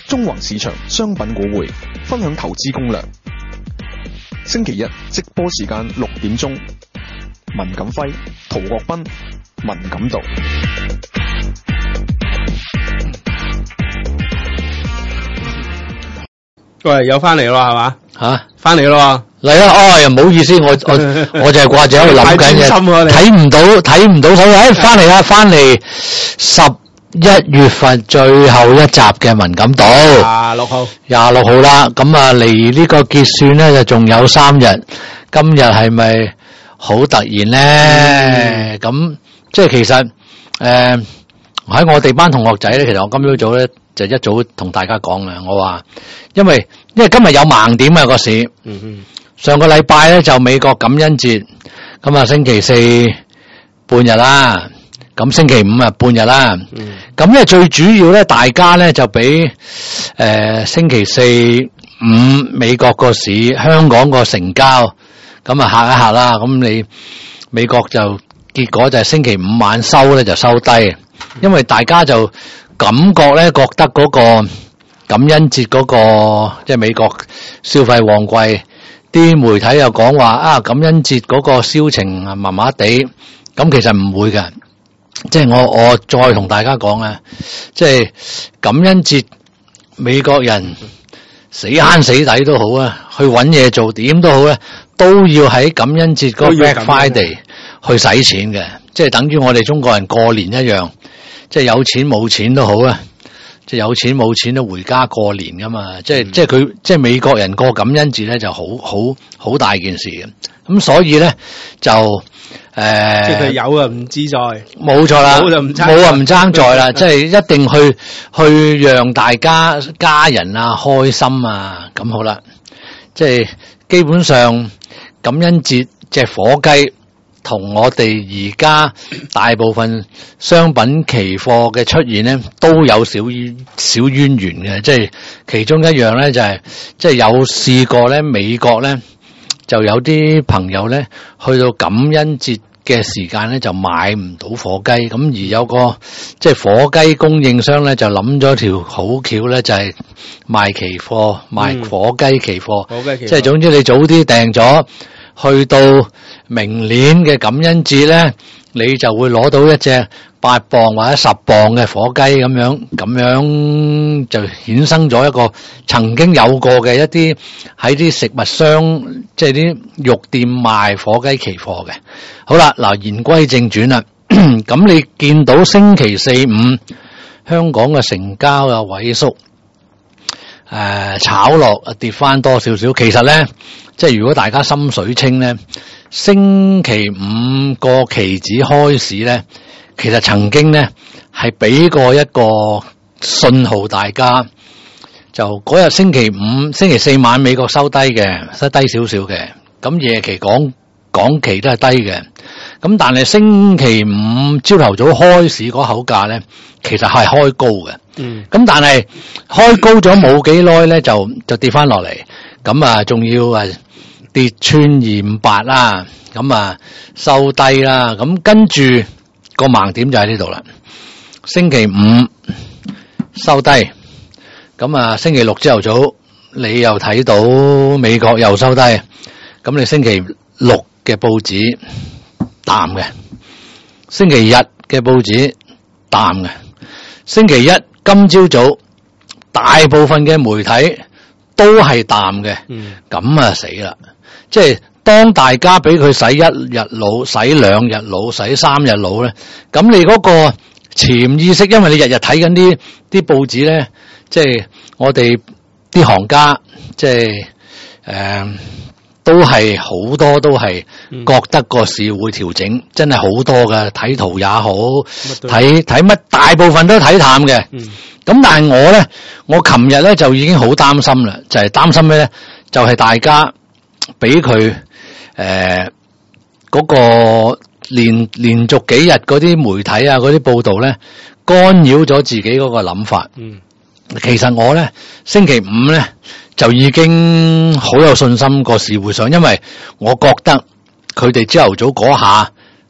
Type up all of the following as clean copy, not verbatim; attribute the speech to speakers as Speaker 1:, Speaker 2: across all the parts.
Speaker 1: 中環市場商品股匯分享投資攻略。星期一直播時間6點鐘，文錦輝、陶國斌、文錦道。
Speaker 2: 喂，又翻嚟咯，係嘛？
Speaker 3: 吓，
Speaker 2: 翻嚟咯，
Speaker 3: 嚟啦！哦，又唔好意思，我就係掛住喺度諗緊嘅，睇唔到手。翻嚟啦，翻嚟11月份最後一集嘅文錦道，26號啦。咁啊，離呢個結算咧就仲有3日。今日係咪好突然咧？咁即係其實喺我哋班同學仔咧，其實我今朝早咧就一早同大家講啦，我話因為今日有盲點啊個市。上個禮拜咧就美國感恩節，咁啊星期四半日啦，咁星期五啊半日啦。咁咧最主要咧，大家咧就俾星期四五美國個市，香港個成交咁啊嚇一嚇啦。咁你美國就結果就係星期五晚收咧就收低，因為大家就感覺咧覺得嗰個感恩節嗰個即係美國消費旺季。啲媒體又講話啊，感恩節嗰個銷情啊麻麻地，咁其實唔會嘅，即係我再同大家講啊，即係感恩節美國人死慳死抵都好啊，去揾嘢做點都好咧，都要喺感恩節嗰個 Black Friday 去使錢嘅，即係等於我哋中國人過年一樣，即係有錢冇錢都好啊。即係有錢冇錢都回家過年噶嘛，即係佢即係美國人過感恩節咧就好大件事嘅，咁所以咧就
Speaker 2: 即係佢有啊唔自在，
Speaker 3: 冇錯啦，冇啊唔爭在啦，即係一定去讓大家人啊開心啊，咁好啦，即係基本上感恩節隻火雞。同我哋而家大部分商品期貨嘅出現咧，都有小淵源嘅，即係其中一樣咧就係、即係有試過咧，美國咧就有啲朋友咧去到感恩節嘅時間咧就買唔到火雞，咁而有個即係火雞供應商咧就諗咗條好橋咧，就係賣期貨，賣火雞期貨，即係總之你早啲訂咗，去到明年嘅感恩節咧，你就會攞到一隻8磅或者10磅嘅火雞咁樣就衍生咗一個曾經有過嘅一啲喺啲食物商，即係啲肉店賣火雞期貨嘅。好啦，嗱言歸正傳啦，咁你見到星期四五香港嘅成交啊萎縮，炒落跌翻多少少，其實咧即係如果大家心水清咧。星期五個期指開市咧，其實曾經咧係俾過一個信號大家，就嗰日星期四晚美國收低嘅，收低少少嘅，咁夜期港期都係低嘅，咁但係星期五朝頭早開市嗰口價咧，其實係開高嘅，咁但係開高咗冇幾耐咧就跌翻落嚟，咁啊仲要跌穿258啦，咁啊收低啦，咁跟住個盲點就喺呢度啦。星期五收低，咁啊星期六朝頭早你又睇到美國又收低，咁你星期六嘅報紙淡嘅，星期日嘅報紙淡嘅，星期一今朝早大部分嘅媒體都係淡嘅，咁啊死啦！即係當大家俾佢洗1日腦、洗2日腦、洗3日腦咧，咁你嗰個潛意識，因為你日日睇緊啲報紙咧，即係我哋啲行家，即係都係好多都係覺得個市會調整，真係好多嘅，睇圖也好，睇乜大部分都睇淡嘅。咁但係我琴日咧就已經好擔心啦，就係擔心咩咧？就係大家俾佢嗰個連續幾日嗰啲媒體啊嗰啲報道咧，干擾咗自己嗰個諗法。其實我咧星期五咧就已經好有信心個市會上，因為我覺得佢哋朝頭早嗰下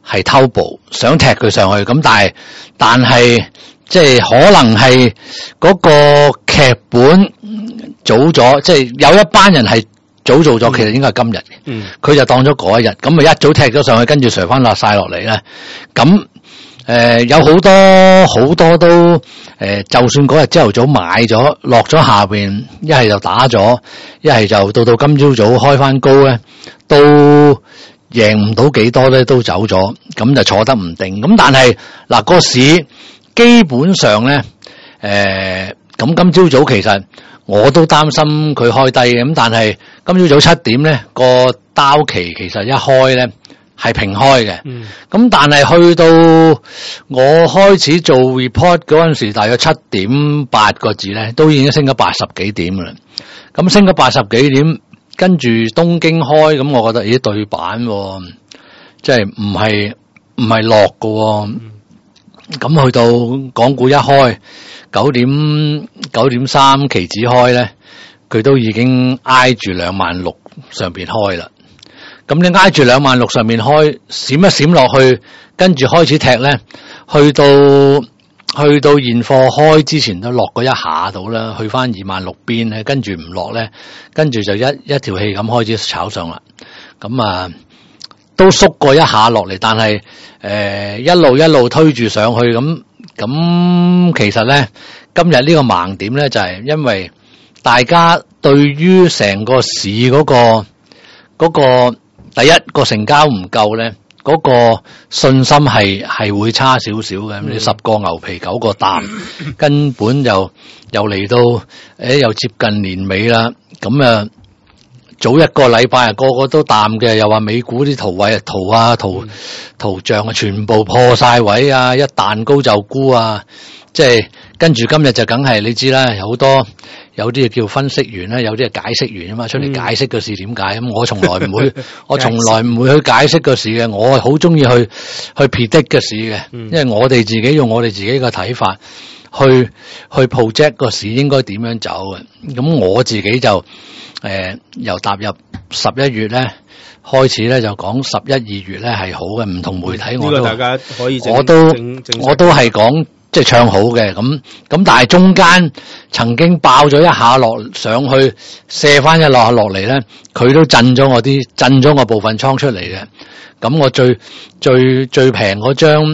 Speaker 3: 係偷步，想踢佢上去，咁但係即係可能係嗰個劇本早咗，即係有一班人係早做咗，其實應該係今日嘅，佢就當咗嗰一日，咁咪一早踢咗上去，跟住垂翻落晒落嚟咧，咁有好多都就算嗰日朝頭早買咗落咗下邊，一係就打咗，一係就到今朝早開翻高咧，都贏唔到幾多咧，都走咗，咁就坐得唔定。咁但係嗱個市基本上咧，咁今朝早其實我都擔心佢開低嘅，咁但係今朝早7點咧個刀期其實一開咧係平開嘅，咁但係去到我開始做 report 嗰陣時，大約7點8個字咧，都已經升咗80幾點噶啦。咁升咗80幾點，跟住東京開，咁我覺得咦對板，即係唔係落㗎。咁去到港股一開9點3期指開咧，佢都已經挨住26000上邊開啦。咁你挨住26000上面開，閃一閃落去，跟住開始踢咧，去到現貨開之前都落過一下到啦，去翻26000邊咧，跟住唔落咧，跟住就一條氣咁開始炒上啦。咁都縮過一下落嚟，但係一路推住上去，咁其實咧今日呢個盲點咧就係因為大家對於成個市嗰個第一個成交唔夠咧，嗰個信心係會差少少嘅。你10個牛皮9個淡，根本又嚟到又接近年尾啦。咁早一個禮拜個個都淡嘅，又話美股啲圖像啊全部破晒位啊，一彈高就沽啊，即係跟住今日就梗係你知啦，有啲叫分析員啦，有啲係解釋員啊嘛，出嚟解釋個市點解。咁我從來唔會我從來唔會去解釋個市嘅，我係好中意去 predict 個市嘅，因為我哋自己用我哋自己嘅睇法去 project 個市應該點樣走嘅。咁我自己就由踏入11月咧開始咧就講11、2月咧係好嘅，唔同媒體我都
Speaker 2: 大家可以
Speaker 3: 我都係講即係唱好嘅。咁但係中間曾經爆咗一下落上去，卸翻一落嚟咧，佢都震咗我部分倉出嚟嘅。咁我最平嗰張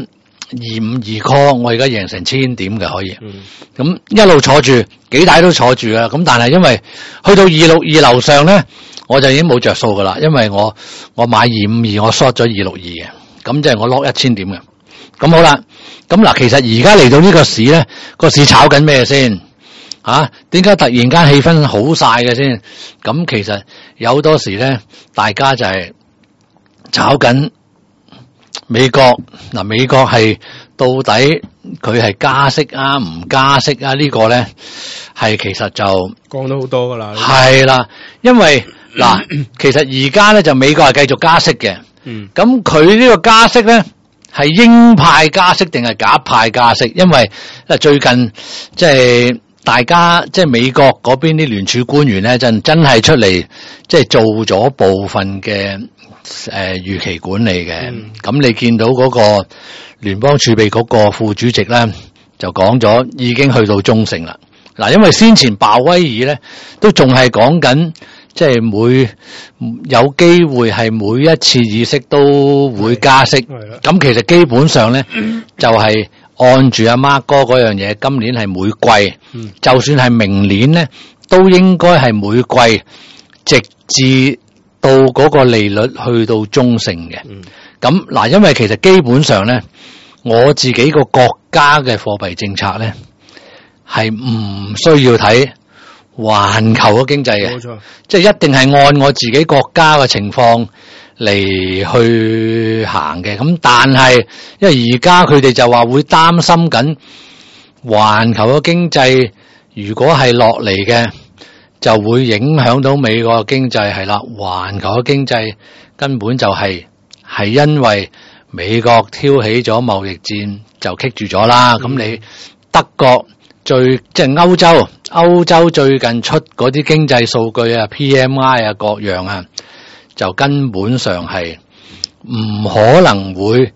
Speaker 3: 252 call， 我而家贏成1000點嘅可以。咁一路坐住，幾大都坐住啦。咁但係因為去到262樓上咧，我就已經冇着數噶啦，因為我買252，我 short 咗262嘅，咁即係我 lock 1000點嘅。咁好啦，咁嗱，其實而家嚟到呢個市咧，個市炒緊咩先？點解突然間氣氛好晒嘅先？咁其實有好多時咧，大家就係炒緊美國。嗱，美國係到底佢係加息啊唔加息啊？呢個咧係其實就
Speaker 2: 講咗好多噶啦。
Speaker 3: 係啦，因為嗱，其實而家咧就美國係繼續加息嘅。咁佢呢個加息咧係鷹派加息定係鴿派加息？因為最近即係大家即係美國嗰邊啲聯儲官員咧，真係出嚟即係做咗部分嘅預期管理嘅。咁你見到嗰個聯邦儲備局個副主席咧就講咗，已經去到中性啦。嗱，因為先前鮑威爾咧都仲係講緊，即係有機會係每一次議息都會加息。咁其實基本上咧就係按住阿 Mark 哥嗰樣嘢，今年係每季，就算係明年咧都應該係每季直至到嗰個利率去到中性嘅。咁嗱，因為其實基本上咧，我自己個國家嘅貨幣政策咧係唔需要睇環球嘅經濟嘅，冇錯，即係一定係按我自己國家嘅情況嚟去行嘅。咁但係因為而家佢哋就話會擔心緊環球嘅經濟，如果係落嚟嘅，就會影響到美國嘅經濟。係啦，環球嘅經濟根本就係因為美國挑起咗貿易戰就棘住咗啦。咁你德國即係歐洲最近出嗰啲經濟數據啊 PMI 啊各樣啊，就根本上係唔可能會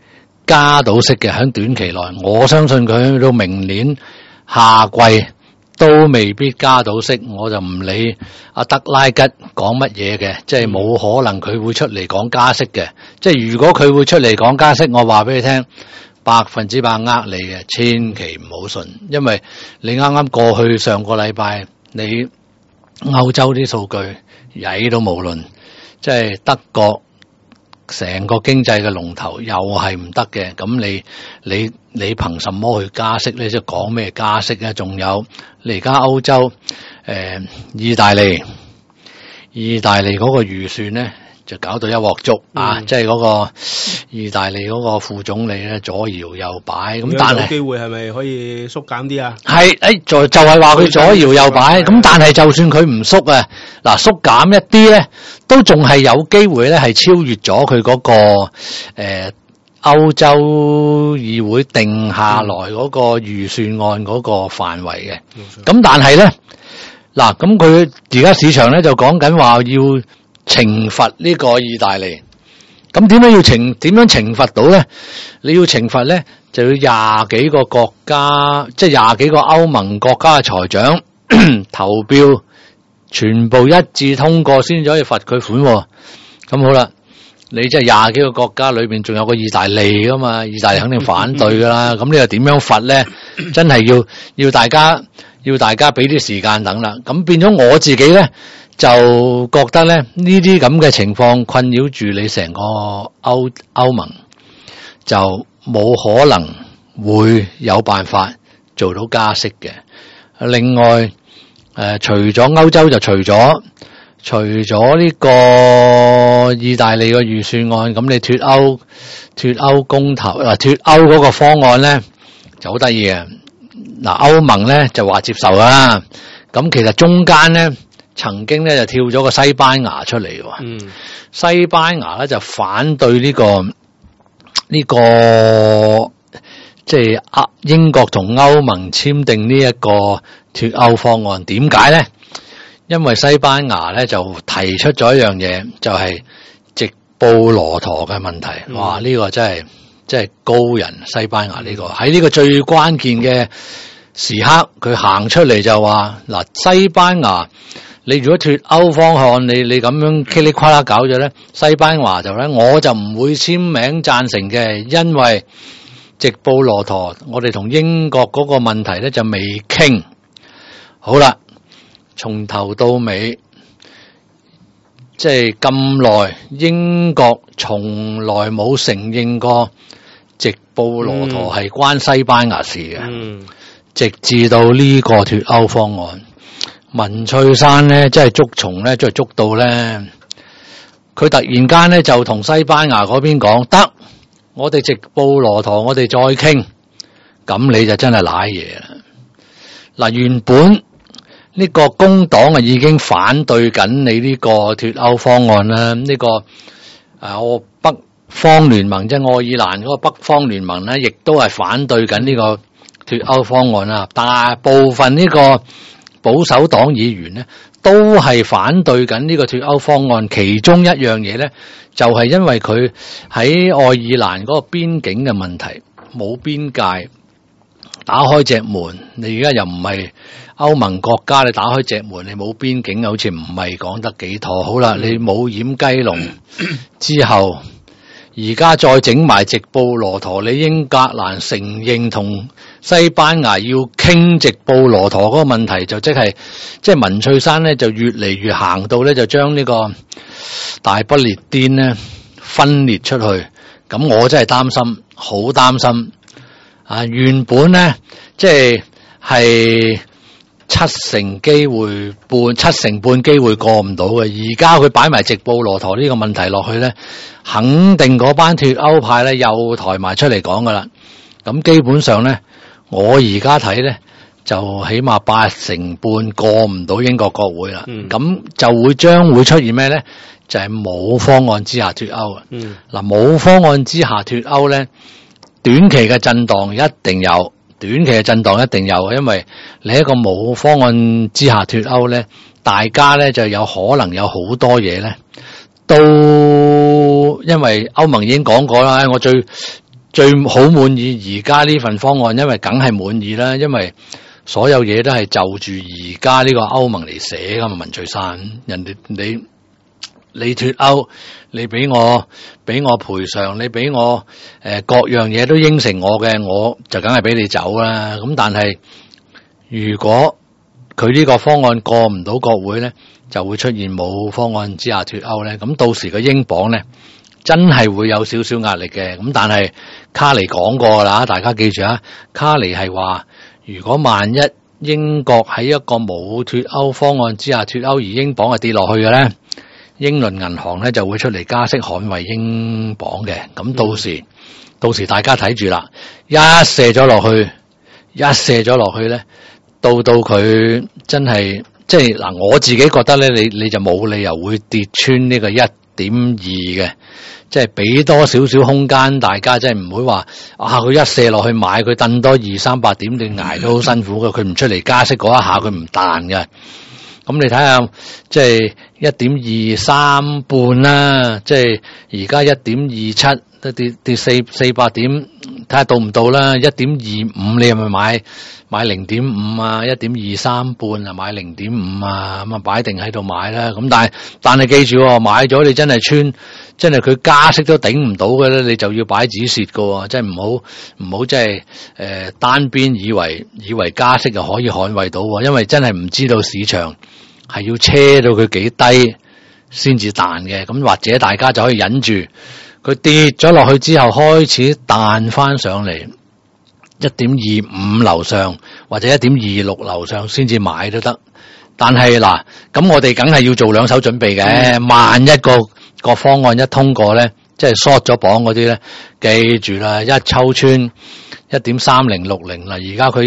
Speaker 3: 加到息嘅，喺短期內，我相信佢去到明年夏季都未必加到息，我就唔理阿德拉吉講乜嘢嘅，即係冇可能佢會出嚟講加息嘅。即係如果佢會出嚟講加息，我話俾你聽，100%呃你嘅，千祈唔好信，因為你啱啱過去上個禮拜，你歐洲啲數據曳到無論，即係德國成個經濟嘅龍頭又係唔得嘅，咁你憑什麼去加息咧？即係講咩加息咧？仲有你而家歐洲意大利嗰個預算咧，就搞到一鑊粥啊！即係嗰個意大利嗰個副總理咧，左搖右擺，咁但係
Speaker 2: 有機會係咪可以縮減啲啊？
Speaker 3: 係就係話佢左搖右擺，咁但係就算佢唔縮啊，嗱縮減一啲咧，都仲係有機會咧係超越咗佢嗰個歐洲議會定下來嗰個預算案嗰個範圍嘅。咁但係咧，嗱咁佢而家市場咧就講緊話要懲罰呢個意大利，咁點樣懲罰到咧？你要懲罰咧，就要20幾個國家，即係20幾個歐盟國家嘅財長投票，全部一致通過先至可以罰佢款喎。咁好啦，你即係20幾個國家裏邊仲有個意大利噶嘛？意大利肯定反對噶啦。咁你又點樣罰咧？真係要大家俾啲時間等啦。咁變咗我自己咧，就覺得咧呢啲咁嘅情況困擾住你成個歐盟，就冇可能會有辦法做到加息嘅。另外除咗歐洲就除咗呢個意大利嘅預算案，咁你脫歐公投脫歐嗰個方案咧就好得意嘅。嗱，歐盟咧就話接受啦，咁其實中間咧曾經咧就跳咗個西班牙出嚟喎。西班牙咧就反對呢個即係英國同歐盟簽訂呢一個脫歐方案。點解咧？因為西班牙咧就提出咗一樣嘢，就係直布羅陀嘅問題。哇！呢個真係高人，西班牙呢個喺呢個最關鍵嘅時刻，佢行出嚟就話嗱，西班牙你如果脫歐方案，你咁樣噼里呱啦搞咗咧，西班牙就咧我就唔會簽名贊成嘅，因為直布羅陀我哋同英國嗰個問題咧就未傾好啦。從頭到尾，即係咁耐，英國從來冇承認過直布羅陀係關西班牙事嘅。直至到呢個脫歐方案，文翠珊咧，即係捉蟲咧，即係捉到咧，佢突然間咧就同西班牙嗰邊講得，我哋直布羅陀我哋再傾，咁你就真係瀨嘢啦。嗱，原本呢個工黨啊已經反對緊你呢個脫歐方案啦，呢個我北方聯盟即係愛爾蘭嗰個北方聯盟咧，亦都係反對緊呢個脫歐方案啦。大部分呢個保守黨議員咧都係反對緊呢個脫歐方案，其中一樣嘢咧就係因為佢喺愛爾蘭嗰個邊境嘅問題，冇邊界，打開隻門，你而家又唔係歐盟國家，你打開隻門，你冇邊境，好似唔係講得幾妥。好啦，你冇掩雞籠之後，而家再整埋直布羅陀，你英格蘭承認同西班牙要傾直布羅陀嗰個問題，就即係文翠珊咧就越嚟越行到咧就將呢個大不列顛咧分裂出去。咁我真係擔心，好擔心啊！原本咧即係七成半機會過唔到嘅，而家佢擺埋直布羅陀呢個問題落去咧，肯定嗰班脫歐派咧又抬埋出嚟講噶啦。咁基本上咧，我而家睇咧就起碼8成半過唔到英國國會啦。咁就將會出現咩咧？就係冇方案之下脫歐啊。嗱，冇方案之下脫歐咧，短期嘅震盪一定有。因為你一個冇方案之下脫歐咧，大家咧就有可能有好多嘢咧，都因為歐盟已經講過啦，我最最好滿意而家呢份方案，因為梗係滿意啦，因為所有嘢都係就住而家呢個歐盟嚟寫噶嘛，文翠珊，人哋你脫歐，你俾我賠償，你俾我各樣嘢都應承我嘅，我就梗係俾你走啦。咁但係如果佢呢個方案過唔到國會咧，就會出現冇方案之下脫歐咧。咁到時個英鎊咧真係會有少少壓力嘅。咁但係卡尼講過啦，大家記住啊，卡尼係話如果萬一英國喺一個冇脫歐方案之下脫歐，而英鎊係跌落去嘅咧，英倫銀行咧就會出嚟加息捍衛英鎊嘅。咁到時大家睇住啦，一射咗落去咧，到佢真係即係嗱，我自己覺得咧，你就冇理由會跌穿呢個 1.2 嘅，即係俾多少少空間大家，即係唔會話佢一射落去買佢掟多200-300點，你捱都好辛苦嘅。佢唔出嚟加息嗰一下，佢唔彈嘅。咁你睇下，即係 1.23 半啦，即係而家 1.27 都跌400點，睇下到唔到啦。 1.25 你係咪買 0.5 啊？ 1.23 半啊，買 0.5 啊，咁啊擺定喺度買啦。咁但係記住喎，買咗你真係真係佢加息都頂唔到嘅咧，你就要擺止蝕嘅喎，即係唔好即係單邊以為加息就可以捍衛到喎，因為真係唔知道市場係要車到佢幾低先至彈嘅。咁或者大家就可以忍住，佢跌咗落去之後開始彈翻上嚟 1.25 樓上或者 1.26 樓上先至買都得。但係嗱，咁我哋梗係要做兩手準備嘅。萬一個方案一通過咧，即係 short 咗榜嗰啲咧，記住啦，一抽穿 1.3060 啦，而家佢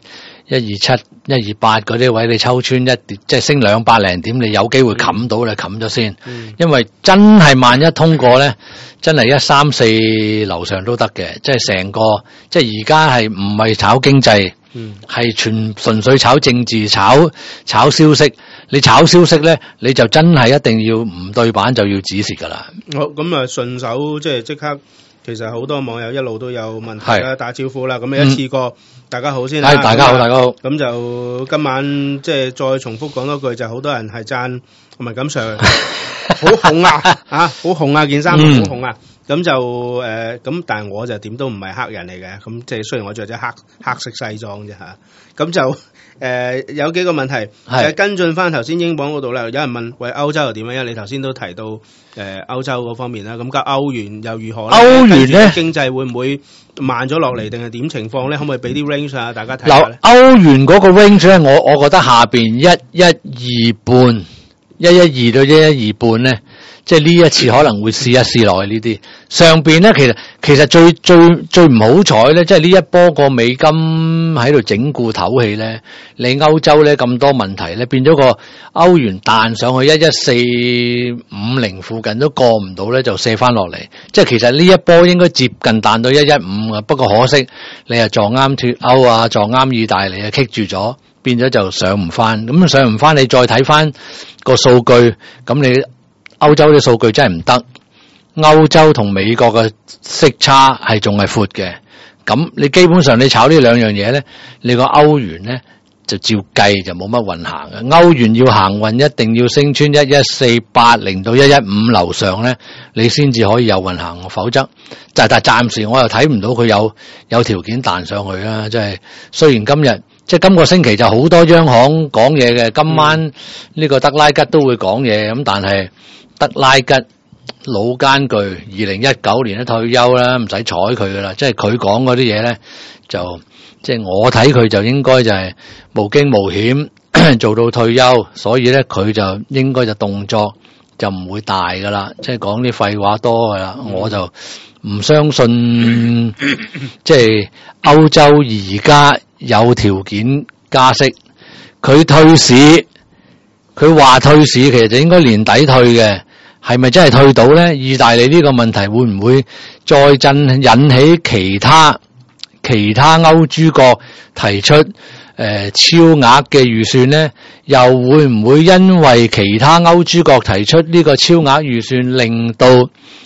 Speaker 3: 127、128嗰啲位，你抽穿即係升200零點，你有機會冚到你冚咗先。因為真係萬一通過咧，真係134樓上都得嘅，即係成個即係而家係唔係炒經濟，係純粹炒政治、炒消息。你炒消息咧，你就真係一定要唔對版就要止蝕噶啦。
Speaker 2: 好，咁啊順手即刻，其實好多網友一路都有問題啦，打招呼啦。咁你一次過，大家好先啦。
Speaker 3: 大家好，大家好。
Speaker 2: 咁就今晚即係再重複講多句，就好多人係讚文錦 Sir 好紅啊，好紅啊，件衫好紅啊。咁就咁，但係我就點都唔係黑人嚟嘅。咁即係雖然我着咗黑色西裝啫嚇。咁就有幾個問題，跟進翻頭先英鎊嗰度咧，有人問喂歐洲又點樣？因為你頭先都提到歐洲嗰方面啦，咁個歐元又如何咧？歐元咧經濟會唔會慢咗落嚟，定係點情況咧？可唔可以俾啲 range 啊？大家睇下咧。
Speaker 3: 歐元嗰個 range 咧，我覺得下邊112半，112到112半咧。即係呢一次可能會試一試落去呢啲，上邊咧其實最唔好彩咧，即係呢一波個美金喺度整固唞氣咧，你歐洲咧咁多問題咧，變咗個歐元彈上去11450附近都過唔到咧，就瀉翻落嚟。即係其實呢一波應該接近彈到115啊，不過可惜你係撞啱脫歐啊，撞啱意大利啊，棘住咗，變咗就上唔翻。咁上唔翻，你再睇翻個數據，咁你歐洲啲數據真係唔得，歐洲同美國嘅息差係仲係闊嘅，咁你基本上你炒呢兩樣嘢咧，你個歐元咧就照計就冇乜運行嘅。歐元要行運，一定要升穿11480到115樓上咧，你先至可以有運行，否則但係暫時我又睇唔到佢有條件彈上去啦。即係雖然今個星期就好多央行講嘢嘅，今晚呢個德拉吉都會講嘢，咁但係德拉吉老奸巨，2019年都退休啦，唔使睬佢噶啦。即係佢講嗰啲嘢咧，就即係我睇佢就應該就係無驚無險做到退休，所以咧佢就應該就動作就唔會大噶啦。即係講啲廢話多噶啦，我就唔相信即係歐洲而家有條件加息，佢退市，佢話退市其實就應該年底退嘅。係咪真係退到咧？意大利呢個問題會唔會再引起其他歐豬國提出超額嘅預算咧？又會唔會因為其他歐豬國提出呢個超額預算，令到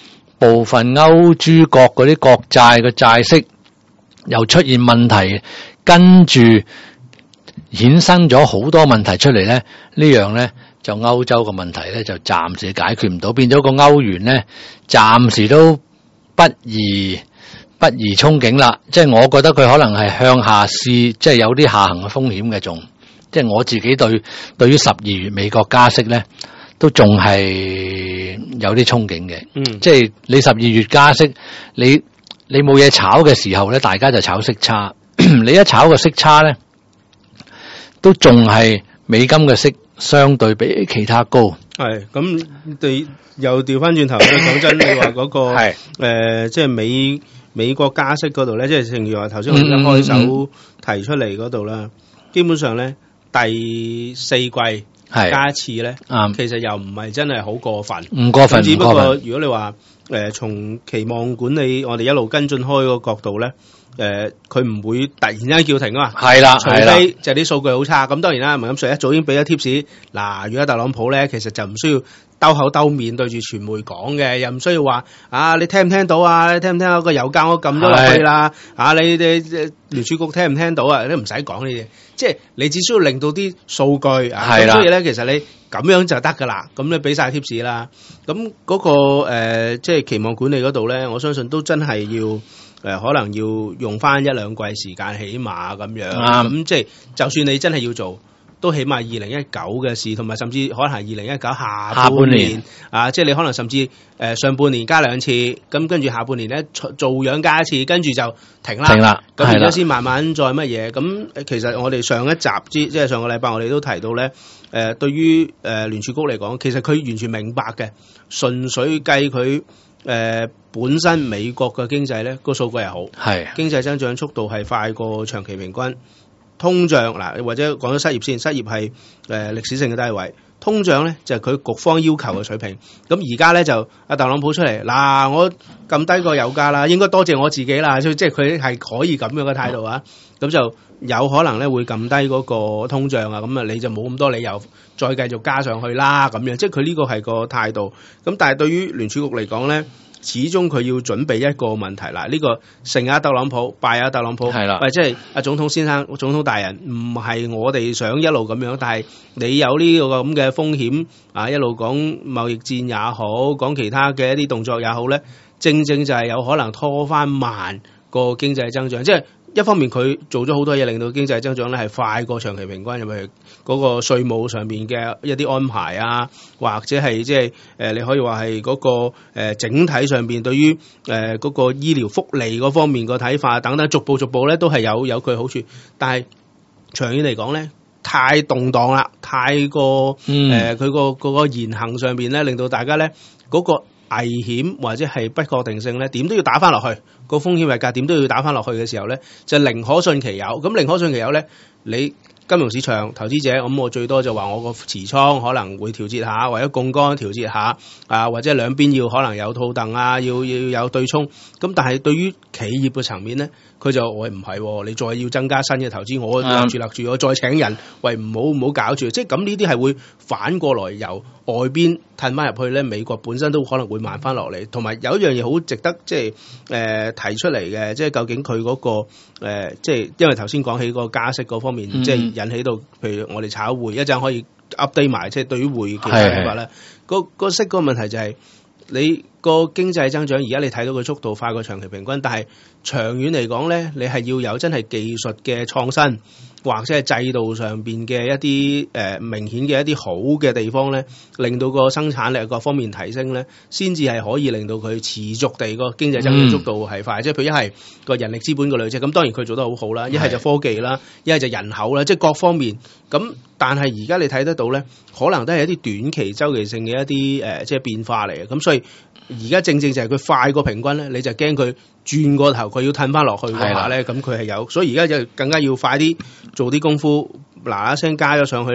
Speaker 3: 部分歐豬國嗰啲國債嘅債息又出現問題，跟住衍生咗好多問題出嚟咧，呢樣咧就歐洲嘅問題咧就暫時解決唔到，變咗個歐元咧暫時都不宜憧憬啦。即係我覺得佢可能係向下試，即係有啲下行嘅風險嘅，仲即係我自己對於12月美國加息咧都仲係有啲憧憬嘅。即係你12月加息，你冇嘢炒嘅時候咧，大家就炒息差。你一炒個息差咧，都仲係美金嘅息相對比其他高。
Speaker 2: 係咁，你又調翻轉頭咧，講真，你話嗰個即係美國加息嗰度咧，即係正如話頭先我哋一開手提出嚟嗰度啦，基本上咧第4季加一次咧，其實又唔係真係好過分，
Speaker 3: 唔過分。
Speaker 2: 只不過如果你話從期望管理我哋一路跟進開個角度咧。佢唔會突然間叫停啊嘛，
Speaker 3: 係啦，
Speaker 2: 除非就啲數據好差。咁當然啦，文錦瑞一早已經俾咗 tips。嗱，如果特朗普咧，其實就唔需要兜口兜面對住傳媒講嘅，又唔需要話你聽唔聽到啊？你聽唔聽到個油價我撳咗落去啦？你哋聯儲局聽唔聽到啊？你唔使講呢啲，即係你只需要令到啲數據咁所以咧，其實你咁樣就得㗎啦。咁你俾晒 tips 啦。咁嗰個即係期望管理嗰度咧，我相信都真係要。可能要用翻1-2季時間，起碼咁樣。咁即係就算你真係要做，都起碼2019嘅事，同埋甚至可能係2019下半年即係你可能甚至上半年加2次，咁跟住下半年咧做樣加1次，跟住就停啦。咁而家先慢慢再乜嘢。咁其實我哋上一集即係上個禮拜我哋都提到咧，對於聯儲局嚟講，其實佢完全明白嘅，純粹計佢。本身美國嘅經濟咧個數據係好，經濟增長速度係快過長期平均。通脹嗱，或者講咗失業先，失業係歷史性嘅低位。通脹咧就係佢局方要求嘅水平。咁而家咧就阿特朗普出嚟嗱，我撳低個油價啦，應該多謝我自己啦，即係佢係可以咁樣嘅態度啊。咁就有可能咧會撳低嗰個通脹啊，咁你就冇咁多理由再繼續加上去啦。咁樣即係佢呢個係個態度。咁但係對於聯儲局嚟講咧，始終佢要準備一個問題啦。呢個成特朗普敗特朗普係啦，即係阿總統先生、總統大人，唔係我哋想一路咁樣，但係你有呢個咁嘅風險一路講貿易戰也好，講其他嘅一啲動作也好咧，正正就係有可能拖翻慢個經濟增長，即係。一方面佢做咗好多嘢，令到經濟增長咧係快過長期平均，因為嗰個稅務上面嘅一啲安排啊，或者係即係你可以話係嗰個整體上邊對於嗰個醫療福利嗰方面個睇法等等，逐步咧都係有佢好處，但係長遠嚟講咧太動盪啦，太過佢個個言行上邊咧，令到大家咧嗰個危險或者係不確定性咧，點都要打翻落去，個風險溢價點都要打翻落去嘅時候咧，就寧可信其有。咁寧可信其有咧，你金融市場投資者，咁我最多就話我個持倉可能會調節下，或者槓桿調節下，或者兩邊要可能有套戥啊，要有對沖。咁但係對於企業嘅層面咧，佢就喂唔係，你再要增加新嘅投資，我勒住，我再請人，喂唔好搞住。即係咁呢啲係會反過來由外邊褪翻入去咧，美國本身都可能會慢翻落嚟。同埋有一樣嘢好值得即係提出嚟嘅，即係究竟佢嗰個即係因為頭先講起嗰個加息嗰方面，即係引起到譬如我哋炒匯一陣可以 update 埋，即係對於匯嘅睇法咧，個息嗰個問題就係你個經濟增長而家你睇到個速度快過長期平均，但係長遠嚟講咧，你係要有真係技術嘅創新，或者係制度上邊嘅一啲明顯嘅一啲好嘅地方咧，令到個生產力各方面提升咧，先至係可以令到佢持續地個經濟增長速度係快。即係譬如一係個人力資本嘅累積，咁當然佢做得好好啦；一係就科技啦，一係就人口啦，即係各方面。咁但係而家你睇得到咧，可能都係一啲短期周期性嘅一啲即係變化嚟嘅。咁所以而家正正就係佢快過平均咧，你就驚佢轉個頭佢要褪翻落去嘅話咧，咁佢係有，所以而家就更加要快啲做啲功夫，嗱嗱聲加咗上去咧，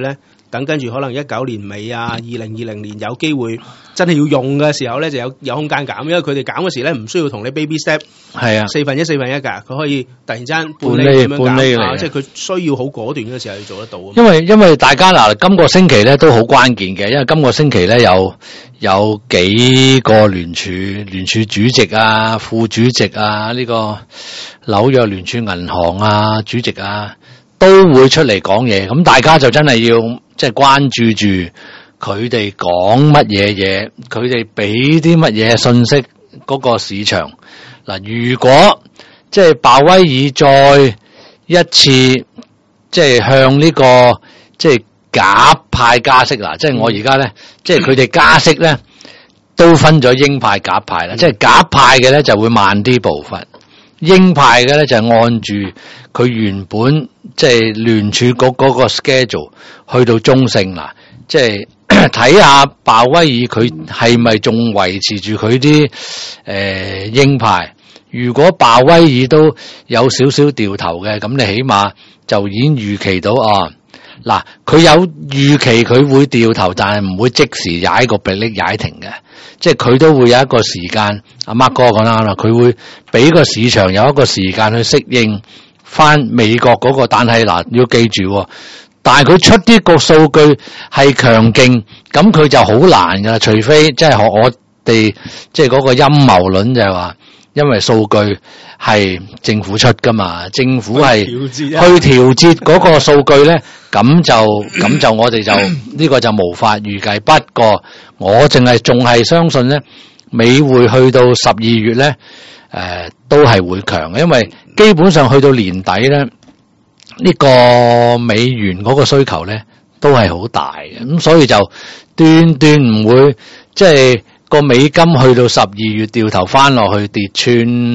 Speaker 2: 等跟住可能19年尾啊，2020年有機會真係要用嘅時候咧，就有空間減，因為佢哋減嗰時咧唔需要同你 baby step，
Speaker 3: 係啊，
Speaker 2: 1/4㗎，佢可以突然間
Speaker 3: 半
Speaker 2: 厘
Speaker 3: 厘
Speaker 2: 咁樣
Speaker 3: 半厘嚟
Speaker 2: 減，即係佢需要好果斷嘅時候要做得到。
Speaker 3: 因為大家嗱，今個星期咧都好關鍵嘅，因為今個星期咧有幾個聯儲主席啊、副主席啊、呢個紐約聯儲銀行啊主席啊都會出嚟講嘢，咁大家就真係要即係關注住佢哋講乜嘢，佢哋俾啲乜嘢信息嗰個市場。嗱，如果即係鮑威爾再一次即係向呢個即係鴿派加息啦，即係我而家咧，即係佢哋加息咧都分咗鷹派鴿派啦，即係鴿派嘅咧就會慢啲步伐，鷹派嘅咧就係按住佢原本即係聯儲局嗰個 schedule 去到中性啦，即係睇下鮑威爾佢係咪仲維持住佢啲鷹派。如果鮑威爾都有少少掉頭嘅，咁你起碼就已經預期到啊。嗱，佢有預期佢會掉頭，但係唔會即時踩個迫力踩停嘅，即係佢都會有一個時間。阿 Mark 哥講得啱啦，佢會俾個市場有一個時間去適應翻美國嗰個。但係嗱，要記住，但係佢出啲個數據係強勁，咁佢就好難噶啦。除非即係學我哋即係嗰個陰謀論就係話。因為數據係政府出噶嘛，政府係去調節嗰個數據咧，咁就我哋就呢個就無法預計。不過我仲係相信咧，美匯去到12月咧，都係會強嘅，因為基本上去到年底咧，呢個美元嗰個需求咧都係好大嘅，咁所以就斷唔會即係。個美金去到12月掉頭翻落去跌穿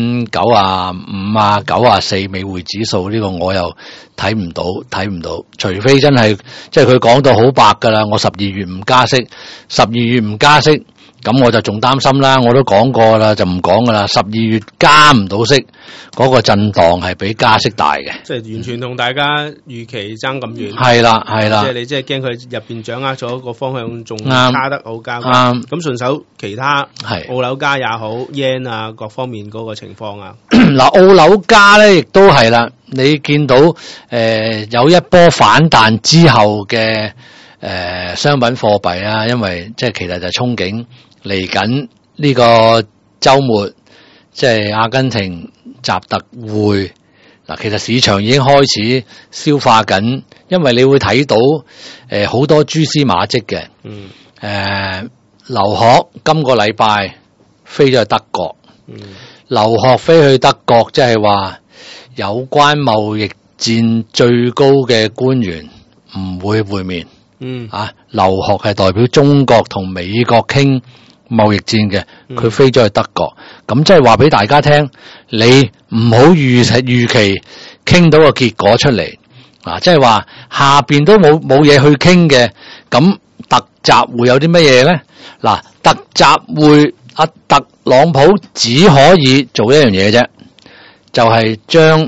Speaker 3: 95啊、94美匯指數，呢個我又睇唔到，除非真係即係佢講到好白噶啦，我12月唔加息，12月唔加息，咁我就仲擔心啦，我都講過啦，就唔講噶啦，12月加唔到息，嗰個震盪係比加息大嘅，
Speaker 2: 即係完全同大家預期爭咁遠。
Speaker 3: 係啦，
Speaker 2: 即係你即係驚佢入邊掌握咗個方向，仲差得好交關。咁順手其他澳紐加也好 yen 啊，各方面嗰個情況啊。
Speaker 3: 嗱，澳紐加咧亦都係啦，你見到有一波反彈之後嘅商品貨幣啊，因為即係其實就憧憬嚟緊呢個週末，即係阿根廷習特會嗱，其實市場已經開始消化緊，因為你會睇到好多蛛絲馬跡嘅。劉鶴今個禮拜飛咗去德國。劉鶴飛去德國，即係話有關貿易戰最高嘅官員唔會會面。劉鶴係代表中國同美國傾貿易戰嘅，佢飛咗去德國，咁即係話俾大家聽，你唔好預期傾到個結果出嚟，即係話下邊都冇嘢去傾嘅，咁特集會有啲乜嘢咧？嗱，特集會阿特朗普只可以做一樣嘢啫，就係將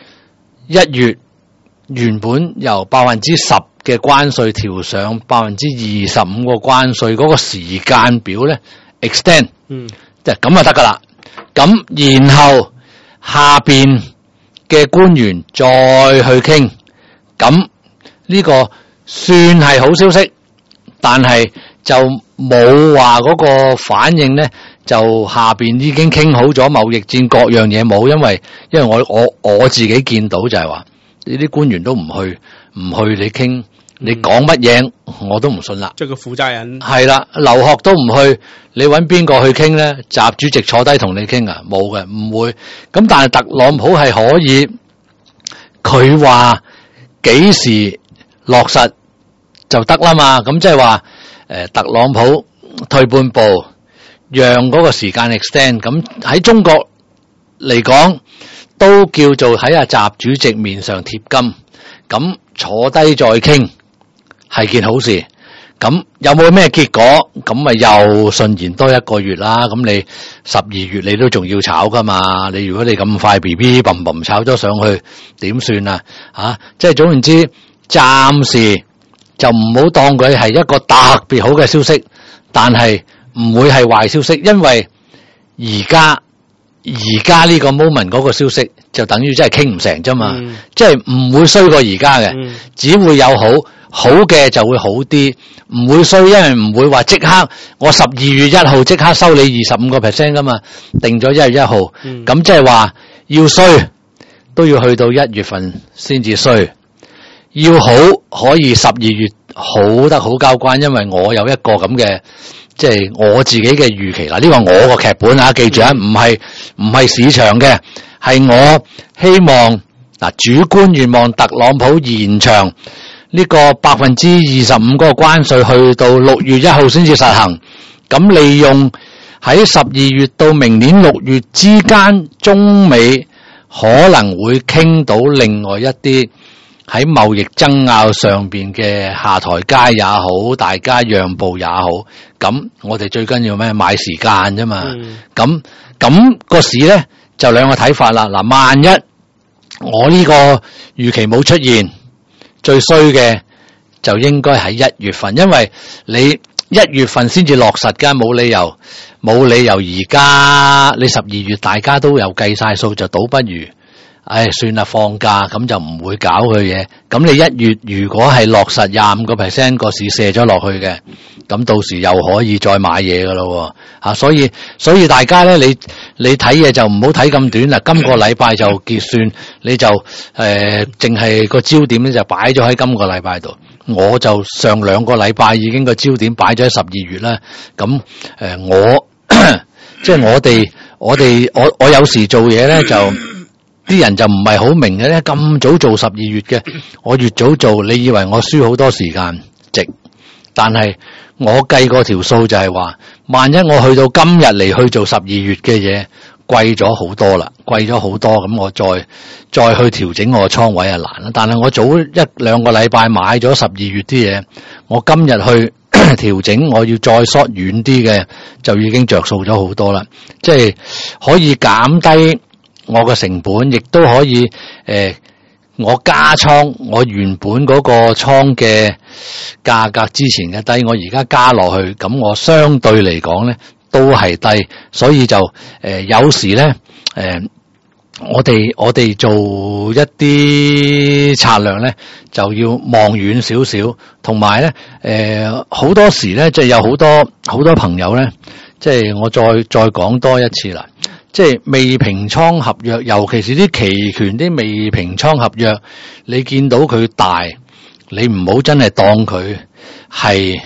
Speaker 3: 1月原本由10%嘅關稅調上25%個關稅嗰個時間表咧 extend，即係咁就得噶啦。咁然後下邊嘅官員再去傾，咁呢個算係好消息，但係就冇話嗰個反應咧，就下邊已經傾好咗貿易戰各樣嘢冇，因為我自己見到就係話呢啲官員都唔去你傾。你講乜嘢我都唔信啦，
Speaker 2: 即係個負責人
Speaker 3: 係啦，劉鶴都唔去，你搵邊個去傾咧？習主席坐低同你傾啊？冇嘅，唔會。咁但係特朗普係可以，佢話幾時落實就得啦嘛。咁即係話特朗普退半步，讓嗰個時間 extend。咁喺中國嚟講，都叫做喺阿習主席面上貼金。咁坐低再傾。係件好事，咁有冇咩結果？咁咪又順延多1個月啦。咁你12月你都仲要炒噶嘛？你如果你咁快 BB 嘣嘣炒咗上去，點算啊？即係總言之，暫時就唔好當佢係一個特別好嘅消息，但係唔會係壞消息，因為而家呢個 moment 嗰個消息就等於真係傾唔成啫嘛，即係唔會衰過而家嘅，只會有好嘅就會好啲，唔會衰，因為唔會話即刻我12月1號即刻收你 25% 噶嘛，定咗1月1號，咁即係話要衰都要去到1月份先至衰，要好可以12月好得好交關，因為我有一個咁嘅即係我自己嘅預期啦，呢個我個劇本啊，記住啊，唔係市場嘅，係我希望嗱主觀願望特朗普延長呢個25%嗰個關稅去到6月1號先至實行，咁利用喺12月到明年6月之間，中美可能會傾到另外一啲喺貿易爭拗上邊嘅下台階也好，大家讓步也好，咁我哋最緊要咩？買時間啫嘛。咁個市咧就兩個睇法啦。嗱，萬一我呢個預期冇出現，最衰嘅就應該喺1月份，因為你1月份先至落實㗎，冇理由而家你12月大家都有計晒數，就倒不如算啦，放假咁就唔會搞佢嘢。咁你1月如果係落實25%個市射咗落去嘅，咁到時又可以再買嘢噶咯喎。所以大家咧，你睇嘢就唔好睇咁短啦。今個禮拜就結算，你就淨係個焦點咧就擺咗喺今個禮拜度。我就上2個禮拜已經個焦點擺咗喺12月啦。咁即係我有時做嘢咧就。啲人就唔係好明嘅咧，咁早做12月嘅，我越早做，你以為我輸好多時間值？但係我計過條數就係話，萬一我去到今日嚟去做12月嘅嘢，貴咗好多啦，咁我再去調整我個倉位係難啦。但係我早1-2個禮拜買咗12月啲嘢，我今日去調整，我要再縮遠啲嘅，就已經着數咗好多啦，即係可以減低我個成本，亦都可以我加倉，我原本嗰個倉嘅價格之前嘅低，我而家加落去，咁我相對嚟講咧都係低，所以就有時咧我哋做一啲策略咧就要望遠少少，同埋咧好多時咧即係有好多朋友咧，即係我再講多一次啦。即係未平倉合約，尤其是啲期權啲未平倉合約，你見到佢大，你唔好真係當佢係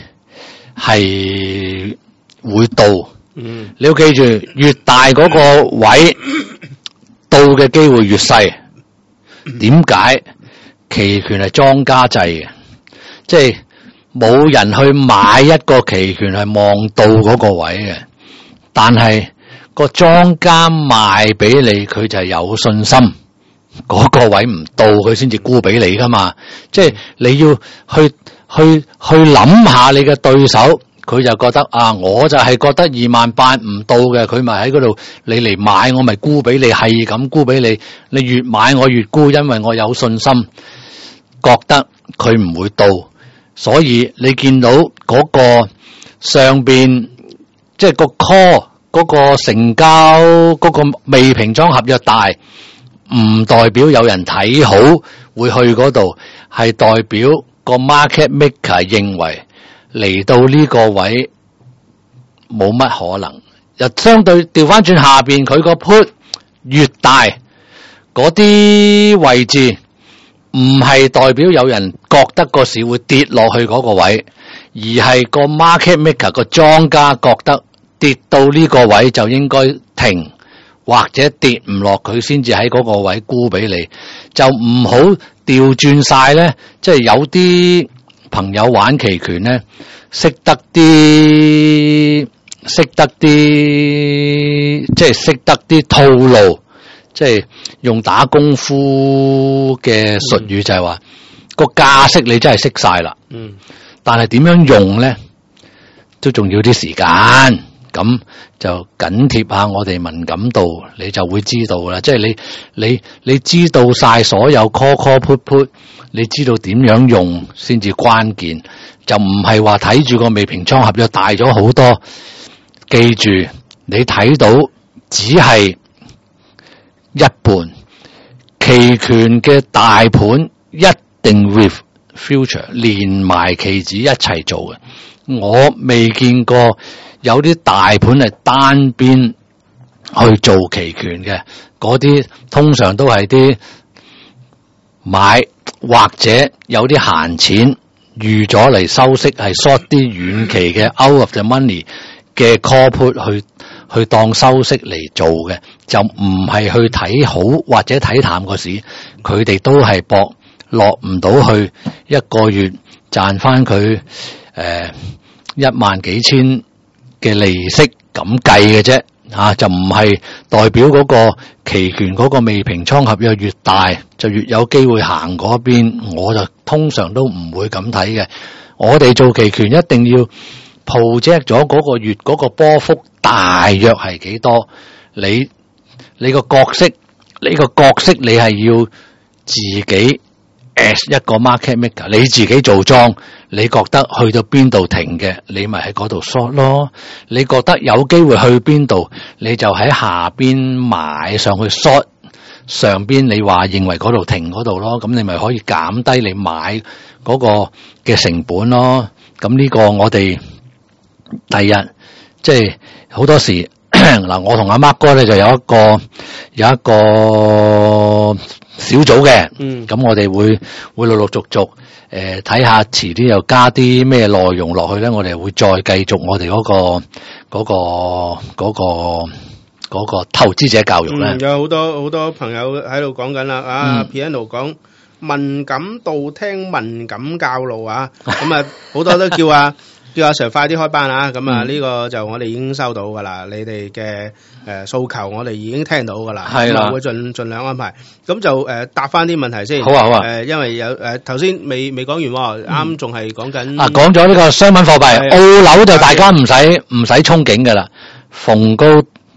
Speaker 3: 會到。你要記住，越大嗰個位到嘅機會越細。點解？期權係莊家制嘅，即係冇人去買一個期權係望到嗰個位嘅，但係個莊家賣俾你，佢就係有信心嗰個位唔到，佢先至沽俾你噶嘛。即係你要去諗下你嘅對手，佢就覺得我就係覺得28,000唔到嘅，佢咪喺嗰度，你嚟買我咪沽俾你，係咁沽俾你。你越買我越沽，因為我有信心覺得佢唔會到，所以你見到嗰個上邊即係個 call。嗰個成交嗰個未平倉合約大，唔代表有人睇好會去嗰度，係代表個 market maker 認為嚟到呢個位冇乜可能。又相對調翻轉下邊，佢個 put 越大，嗰啲位置唔係代表有人覺得個市會跌落去嗰個位，而係個 market maker 個莊家覺得跌到呢個位就應該停，或者跌唔落佢先至喺嗰個位沽俾你，就唔好調轉晒咧。即係有啲朋友玩期權咧，識得啲套路，即係用打功夫嘅術語，就係話個價式你真係識晒啦。但係點樣用咧，都仲要啲時間。 咁就緊貼下我哋敏感度，你就會知道啦。即係你知道晒所有 call put， 你知道點樣用先至關鍵，就唔係話睇住個未平倉合約大咗好多。記住，你睇到只係一半，期權嘅大盤一定 with future 連埋期指一齊做嘅。我未見過有啲大盤係單邊去做期權嘅，嗰啲通常都係啲買或者有啲閒錢預咗嚟收息，係 short 啲遠期嘅 out of the money 嘅 call put 去當收息嚟做嘅，就唔係去睇好或者睇淡個市，佢哋都係搏落唔到去一個月賺翻佢1萬幾千嘅利息咁計嘅啫，就唔係代表嗰個期權嗰個未平倉合約越大就越有機會行嗰邊，我就通常都唔會咁睇嘅。我哋做期權一定要 project 咗嗰個月嗰個波幅大約係幾多，你個角色你係要自己 as 一個 market maker， 你自己做莊，你覺得去到邊度停嘅，你咪喺嗰度 short 咯。你覺得有機會去邊度，你就喺下邊買上去 short， 上邊你話認為嗰度停嗰度咯，咁你咪可以減低你買嗰個嘅成本咯。咁呢個我哋第日即係好多時嗱，我同阿 Mark 哥咧就有一個小組嘅，咁我哋會陸陸續續睇下，遲啲又加啲咩內容落去咧，我哋會再繼續我哋嗰個投資者教育咧。
Speaker 2: 有好多朋友喺度講緊啦，Piano 講敏感度聽敏感教路啊，咁啊好多都叫阿 Sir 快啲開班啊！咁啊呢個就我哋已經收到噶啦，你哋嘅訴求我哋已經聽到噶啦，係啦，會盡量安排。咁就答翻啲問題先。好啊。因為有頭先未講完喎，啱仲係講緊
Speaker 3: 講咗呢個商品貨幣，澳樓就大家唔使憧憬噶啦，逢高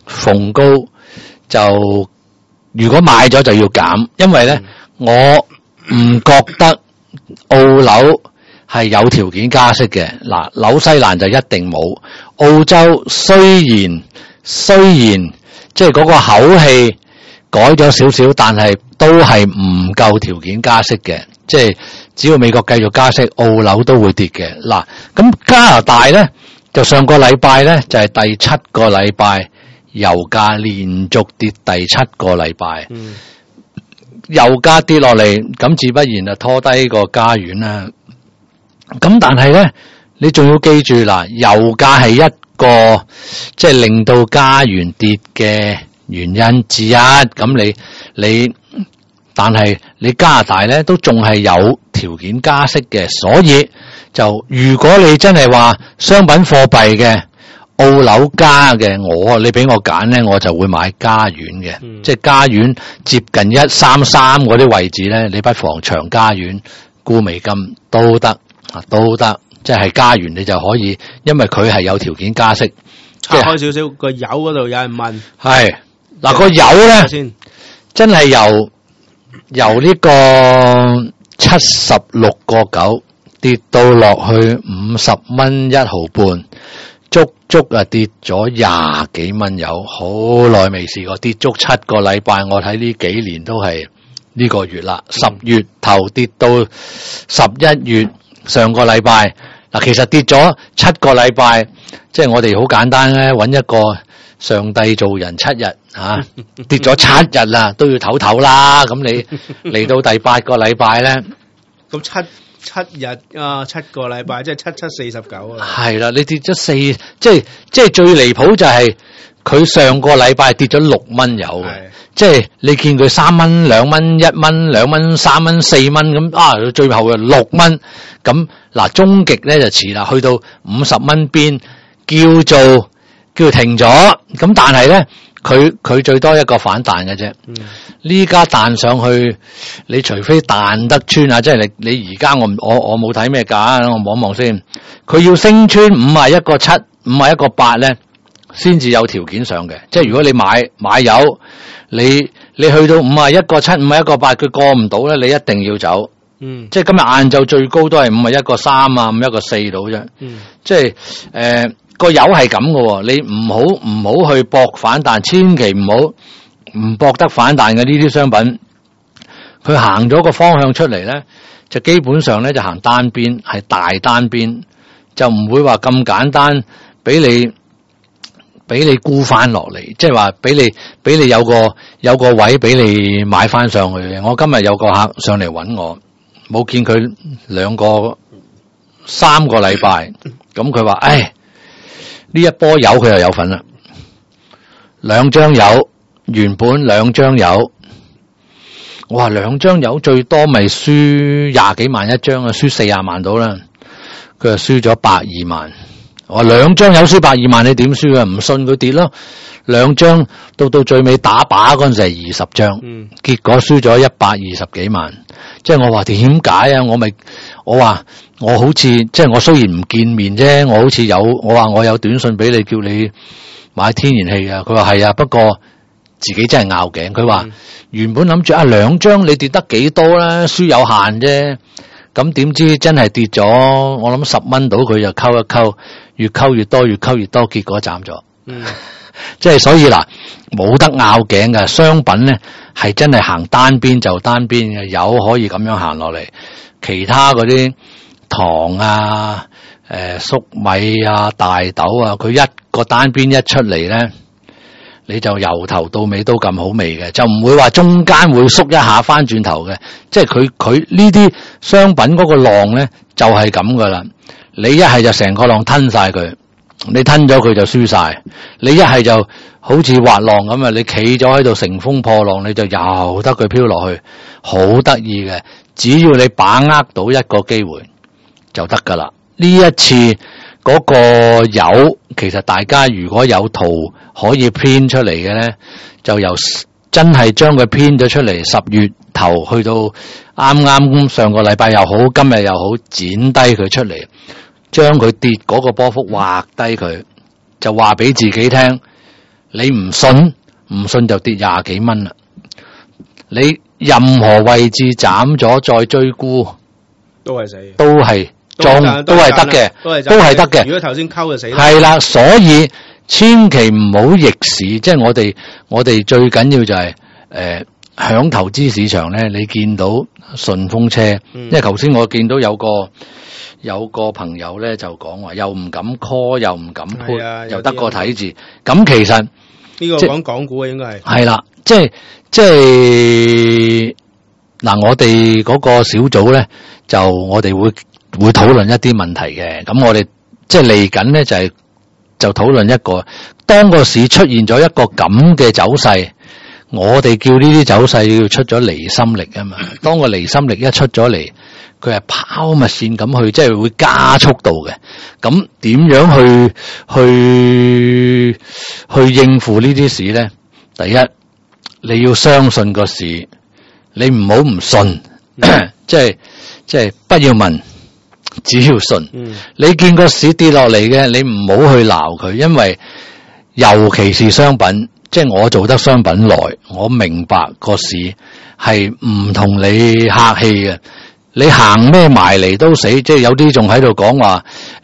Speaker 3: 就如果買咗就要減，因為咧我唔覺得澳樓係有條件加息嘅。嗱，紐西蘭就一定冇，澳洲雖然即係嗰個口氣改咗少少，但係都係唔夠條件加息嘅。即係只要美國繼續加息，澳樓都會跌嘅。嗱，咁加拿大咧就上個禮拜咧就係第7個禮拜油價連續跌第7個禮拜，油價跌落嚟，咁自不然就拖低個加元啦。咁但係咧，你仲要記住嗱，油價係一個即係令到加元跌嘅原因之一。咁你但係你加拿大咧都仲係有條件加息嘅，所以就如果你真係話商品貨幣嘅澳樓加嘅，你俾我揀咧，我就會買加元嘅，即係加元接近133嗰啲位置咧，你不妨長加元沽美金都得。即係加元你就可以，因為佢係有條件加息。
Speaker 2: 拆開少少個油嗰度有人問，
Speaker 3: 係嗱個油咧，真係由呢個76個9跌到落去50蚊1毫半，足跌咗20幾蚊油，好耐未試過跌足7個禮拜。我睇呢幾年都係呢個月啦，10月頭跌到11月。上個禮拜嗱，其實跌咗7個禮拜，即係我哋好簡單咧，揾一個上帝做人7日跌咗7日啦，都要唞唞啦。咁你嚟到第8個禮拜咧，
Speaker 2: 咁七日啊，7個禮拜即係7 7 49啊。係
Speaker 3: 啦，你跌咗4，即係最離譜就係佢上個禮拜跌咗6蚊油嘅。即係你見佢3蚊、2蚊、1蚊、2蚊、3蚊、4蚊咁最後嘅6蚊咁嗱，終極咧就遲啦，去到50蚊邊叫停咗咁，但係咧佢最多一個反彈嘅啫。呢家彈上去，你除非彈得穿啊，即係你而家我冇睇咩價，我望一望先，佢要升穿51個7、51個8咧， 先至有條件上嘅。即係如果你買油，你去到51個7、51個8，佢過唔到咧，你一定要走。即係今日晏晝最高都係51個3啊，51個4到啫。即係個油係咁嘅，你唔好去搏反彈，千祈唔搏得反彈嘅呢啲商品。佢行咗個方向出嚟咧，就基本上咧就行單邊，係大單邊，就唔會話咁簡單俾你沽翻落嚟，即係話俾你有個位俾你買翻上去嘅。我今日有個客上嚟揾我，冇見佢3個禮拜，咁佢話：唉，呢一波油佢又有份啦，2張油，原本2張油。我話2張油最多咪輸20幾萬一張啊，輸40萬到啦。佢就輸咗120萬。我話2張油輸120萬，你點輸啊？唔信佢跌咯。2張到最尾打靶嗰陣時係20張，結果輸咗120幾萬。即係我話點解啊？我話我好似即係我雖然唔見面啫，我好似我話我有短信俾你，叫你買天然氣啊。佢話係啊，不過自己真係拗頸。佢話原本諗住2張你跌得幾多啦，輸有限啫。咁點知真係跌咗，我諗10蚊到佢就溝一溝，越溝越多，越溝越多，結果斬咗。即係所以嗱，冇得拗頸嘅商品咧，係真係行單邊就單邊嘅，有可以咁樣行落嚟。其他嗰啲糖啊、粟米啊、大豆啊，佢一個單邊一出嚟咧，你就由頭到尾都咁好味嘅，就唔會話中間會縮一下翻轉頭嘅。即係佢呢啲商品嗰個浪咧就係咁噶啦。你一係就成個浪吞晒佢，你吞咗佢就輸晒；你一係就好似滑浪咁啊，你企咗喺度乘風破浪，你就由得佢飄落去，好得意嘅。只要你把握到一個機會就得噶啦。呢一次嗰個油，其實大家如果有圖可以編出嚟嘅咧，就由真係將佢編咗出嚟，10月頭去到啱啱上個禮拜又好，今日又好，剪低佢出嚟，將佢跌嗰個波幅畫低佢，就話俾自己聽，你唔信就跌20幾蚊啦。你任何位置斬咗再追沽，
Speaker 2: 都係死，
Speaker 3: 都係得嘅，都係得嘅。
Speaker 2: 如果頭先溝就死啦。
Speaker 3: 係啦，所以千祈唔好逆市，即係我哋最緊要就係響投資市場咧，你見到順風車，因為頭先我見到有個朋友咧就講話，又唔敢 call， 又唔敢 put，又得個睇字。咁其實
Speaker 2: 呢個講港股嘅應該
Speaker 3: 係啦，即係嗱，我哋嗰個小組咧，就我哋會討論一啲問題嘅。咁我哋即係嚟緊咧就討論一個，當個市出現咗一個咁嘅走勢，我哋叫呢啲走勢要出咗離心力啊嘛。當個離心力一出咗嚟，佢係拋物線咁去，即係會加速度嘅。咁點樣去應付呢啲市咧？第一，你要相信個市，你唔好唔信，即係不要問，只要信。你見個市跌落嚟嘅，你唔好去鬧佢，因為尤其是商品，即係我做得商品耐，我明白個市係唔同你客氣嘅。你行咩埋嚟都死，即係有啲仲喺度講話，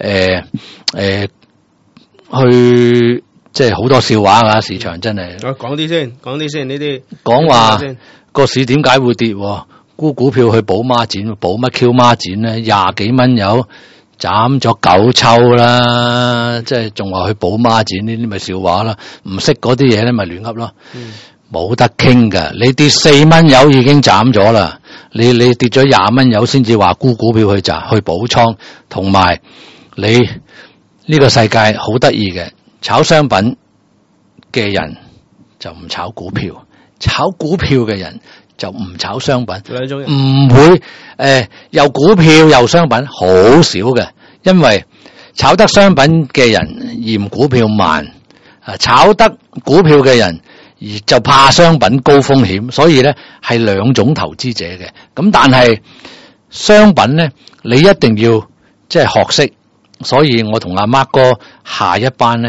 Speaker 3: 去即係好多笑話㗎，市場真係。
Speaker 2: 講啲先呢啲。講
Speaker 3: 話個市點解會跌？沽股票去補孖展，補乜 Q 孖展咧？20幾蚊有斬咗9抽啦，即係仲話去補孖展，呢啲咪笑話啦。唔識嗰啲嘢咧，咪亂噏咯。冇得傾噶，你跌4蚊油已經斬咗啦，你跌咗20蚊油先至話沽股票去補倉，同埋你呢個世界好得意嘅，炒商品嘅人就唔炒股票，炒股票嘅人就唔炒商品，唔會又股票又商品，好少嘅，因為炒得商品嘅人嫌股票慢，炒得股票嘅人而就怕商品高風險，所以咧係兩種投資者嘅。咁但係商品咧，你一定要即係學識。所以我同阿 Mark 哥下一班咧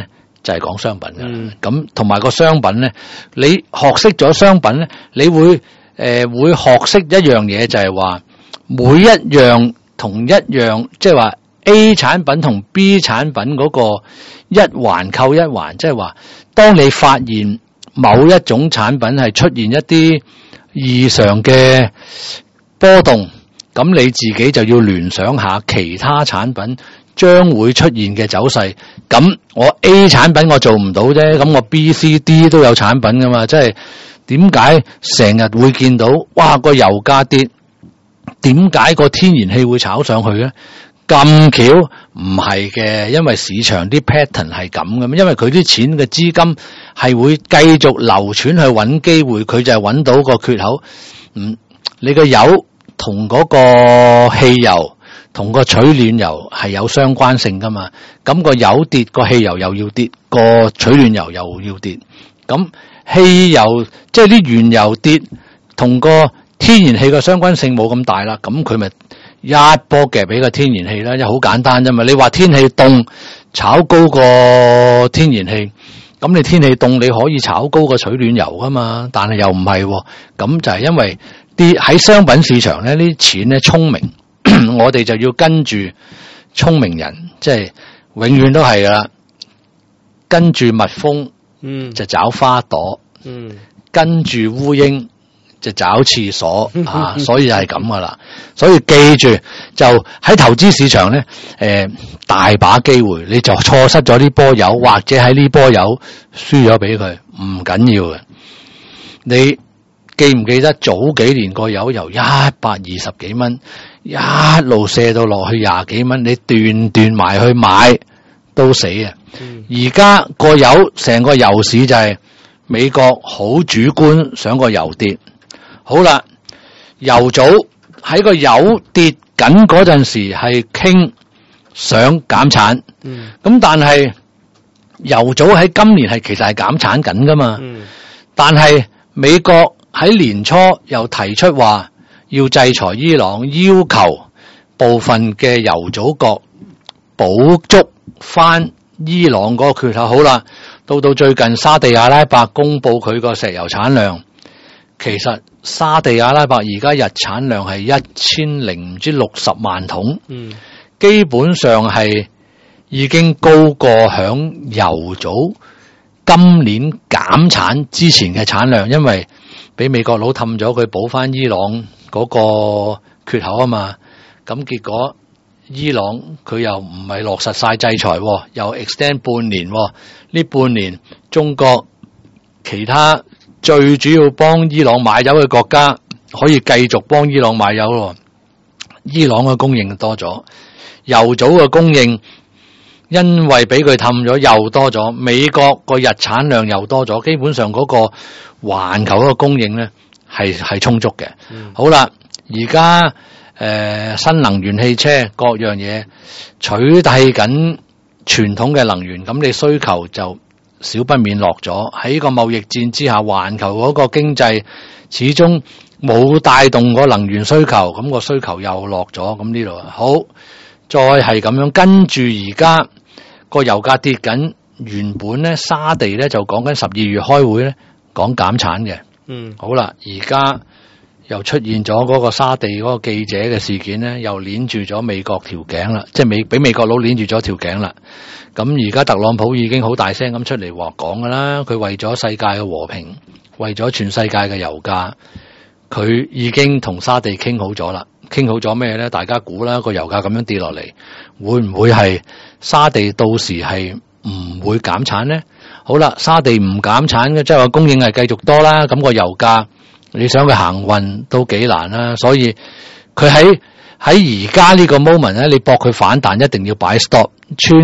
Speaker 3: 就係講商品嘅。咁同埋個商品咧，你學識咗商品咧，你會學識一樣嘢，就係話每一樣同一樣，即係話 A 產品同 B 產品嗰個一環扣一環，即係話當你發現某一種產品係出現一啲異常嘅波動，咁你自己就要聯想下其他產品將會出現嘅走勢。咁我 A 產品我做唔到啫，咁我 B、C、D 都有產品噶嘛，即係點解成日會見到哇個油價跌？點解個天然氣會炒上去咧？咁巧唔係嘅，因為市場啲 pattern 係咁嘅嘛，因為佢啲錢嘅資金係會繼續流轉去揾機會，佢就係揾到個缺口。你個油同嗰個汽油同個取暖油係有相關性噶嘛，咁個油跌，個汽油又要跌，個取暖油又要跌。咁汽油即係啲原油跌，同個天然氣嘅相關性冇咁大啦，咁佢咪一波夾俾個天然氣啦，即係好簡單啫嘛。你話天氣凍炒高個天然氣，咁你天氣凍你可以炒高個取暖油噶嘛，但係又唔係喎。咁就係因為啲喺商品市場咧，啲錢咧聰明，我哋就要跟住聰明人，即係永遠都係噶啦，跟住蜜蜂就找花朵，跟住烏蠅就找廁所啊，所以就係咁噶啦。所以記住，就喺投資市場咧，大把機會，你就錯失咗呢波油，或者喺呢波油輸咗俾佢，唔緊要嘅。你記唔記得早幾年個油由120幾蚊一路射到落去20幾蚊，你斷埋去買都死啊！而家個油成個油市就係美國好主觀想個油跌。好啦，油組喺個油跌緊嗰陣時係傾想減產，咁但係油組喺今年係其實係減產緊噶嘛，但係美國喺年初又提出話要制裁伊朗，要求部分嘅油組國補足翻伊朗嗰個缺口。好啦，到最近沙地阿拉伯公布佢個石油產量，其實沙地阿拉伯而家日產量係1060萬桶，基本上係已經高過響油組今年減產之前嘅產量，因為俾美國佬氹咗佢補翻伊朗嗰個缺口啊嘛，咁結果伊朗佢又唔係落實晒制裁，又 extend 半年，呢半年中國其他最主要幫伊朗買油嘅國家可以繼續幫伊朗買油咯，伊朗嘅供應多咗，油組嘅供應因為俾佢氹咗又多咗，美國個日產量又多咗，基本上嗰個環球嗰個供應咧係充足嘅。好啦，而家新能源汽車各樣嘢取代緊傳統嘅能源，咁你需求就少不免落咗。喺個貿易戰之下，環球嗰個經濟始終冇帶動個能源需求，咁個需求又落咗。咁呢度好，再係咁樣，跟住而家個油價跌緊，原本咧沙地咧就講緊12月開會咧講減產嘅。好啦，而家又出現咗嗰個沙地嗰個記者嘅事件咧，又鏈住咗美國條頸啦，即係俾美國佬鏈住咗條頸啦。咁而家特朗普已經好大聲咁出嚟話講噶啦，佢為咗世界嘅和平，為咗全世界嘅油價，佢已經同沙地傾好咗啦。傾好咗咩咧？大家估啦，個油價咁樣跌落嚟，會唔會係沙地到時係唔會減產咧？好啦，沙地唔減產嘅，即係話供應係繼續多啦，咁個油價你想佢行運都幾難啦。所以佢喺而家呢個 moment 咧，你搏佢反彈一定要擺 stop， 穿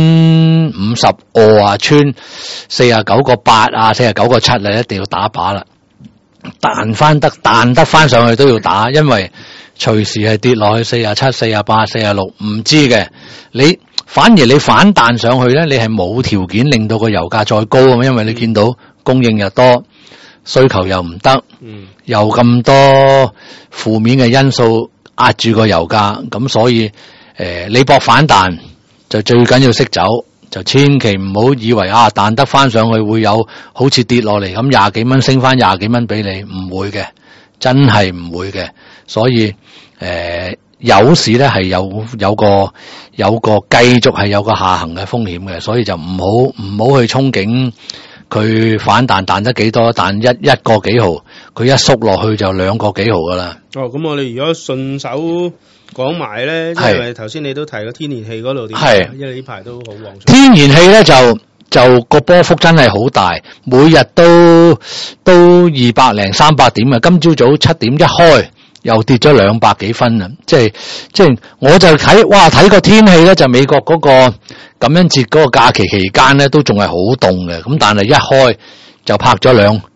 Speaker 3: 50啊，穿49個8啊，49個7你一定要打靶啦。彈得翻上去都要打，因為隨時係跌落去47、48、46，唔知嘅。反而你反彈上去咧，你係冇條件令到個油價再高啊嘛，因為你見到供應又多，需求又唔得，又咁多負面嘅因素壓住個油價，咁所以你搏反彈就最緊要識走， 就千祈唔好以為彈得翻上去會有好似跌落嚟咁20幾蚊升翻20幾蚊俾你，唔會嘅，真係唔會嘅。所以有時咧係有個繼續係有個下行嘅風險嘅，所以就唔好去憧憬佢反彈得幾多，但一個幾毫，佢一縮落去就2個幾毫噶啦。
Speaker 2: 哦，咁我哋如果順手講埋咧，因為頭先你都提過天然氣嗰度點，因為呢排都好旺。
Speaker 3: 天然氣咧就個波幅真係好大，每日都200零300點啊！今朝早7點一開又跌咗200幾分啊！即係我就睇個天氣咧，就美國嗰個感恩節嗰個假期期間咧都仲係好凍嘅，咁但係一開就拍咗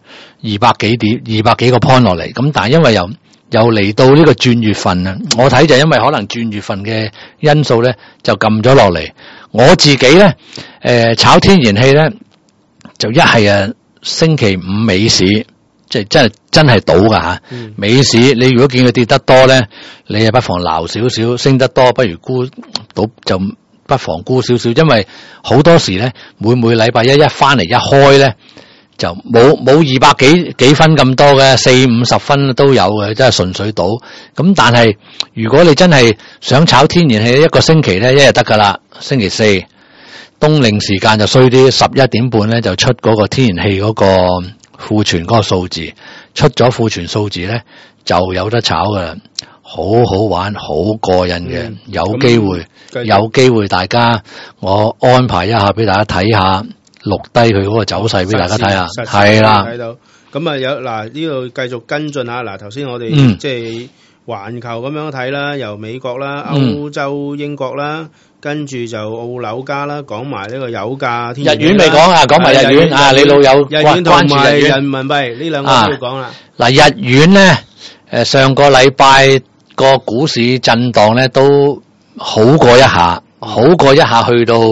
Speaker 3: 200幾個 point 落嚟，咁但係因為又嚟到呢個轉月份啊，我睇就因為可能轉月份嘅因素咧就撳咗落嚟。我自己咧炒天然氣咧就一係星期五美市，即係真係賭噶吓。美市你如果見佢跌得多咧，你係不妨撈少少；升得多不如沽賭，就不妨沽少少，因為好多時咧每禮拜一翻嚟一開咧就冇200幾分咁多嘅，40-50分都有嘅，真係純粹賭。咁但係如果你真係想炒天然氣，一個星期咧一日得噶啦。星期四冬令時間就衰啲，11點半咧就出嗰個天然氣嗰個庫存嗰個數字，出咗庫存數字咧就有得炒噶啦，好好玩，好過癮嘅，有機會大家我安排一下俾大家睇下，錄低佢嗰個走勢俾大家睇下，係啦。
Speaker 2: 睇到咁啊，有嗱呢度繼續跟進下嗱，頭先我哋即係環球咁樣睇啦，由美國啦、歐洲、英國啦。跟住就澳紐加啦，講埋呢個油價、天然氣啦。日元未講啊，講埋日元啊，你老友關注日元、人民幣呢兩個都要講啦。嗱，日元咧，上個禮拜個股市震盪咧都好過一下，去到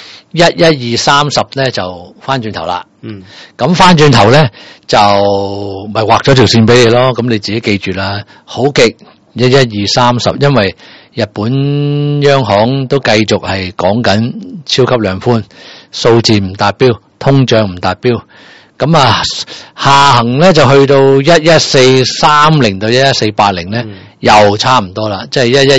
Speaker 2: 11230咧就翻轉頭啦。咁翻轉頭咧就咪畫咗條線俾你咯。咁你自己記住啦，好極11230，因為日本央行都繼續係講緊超級量寬，數字唔達標，通脹唔達標，咁下行咧就去到11430到11480咧，又差唔多啦，即係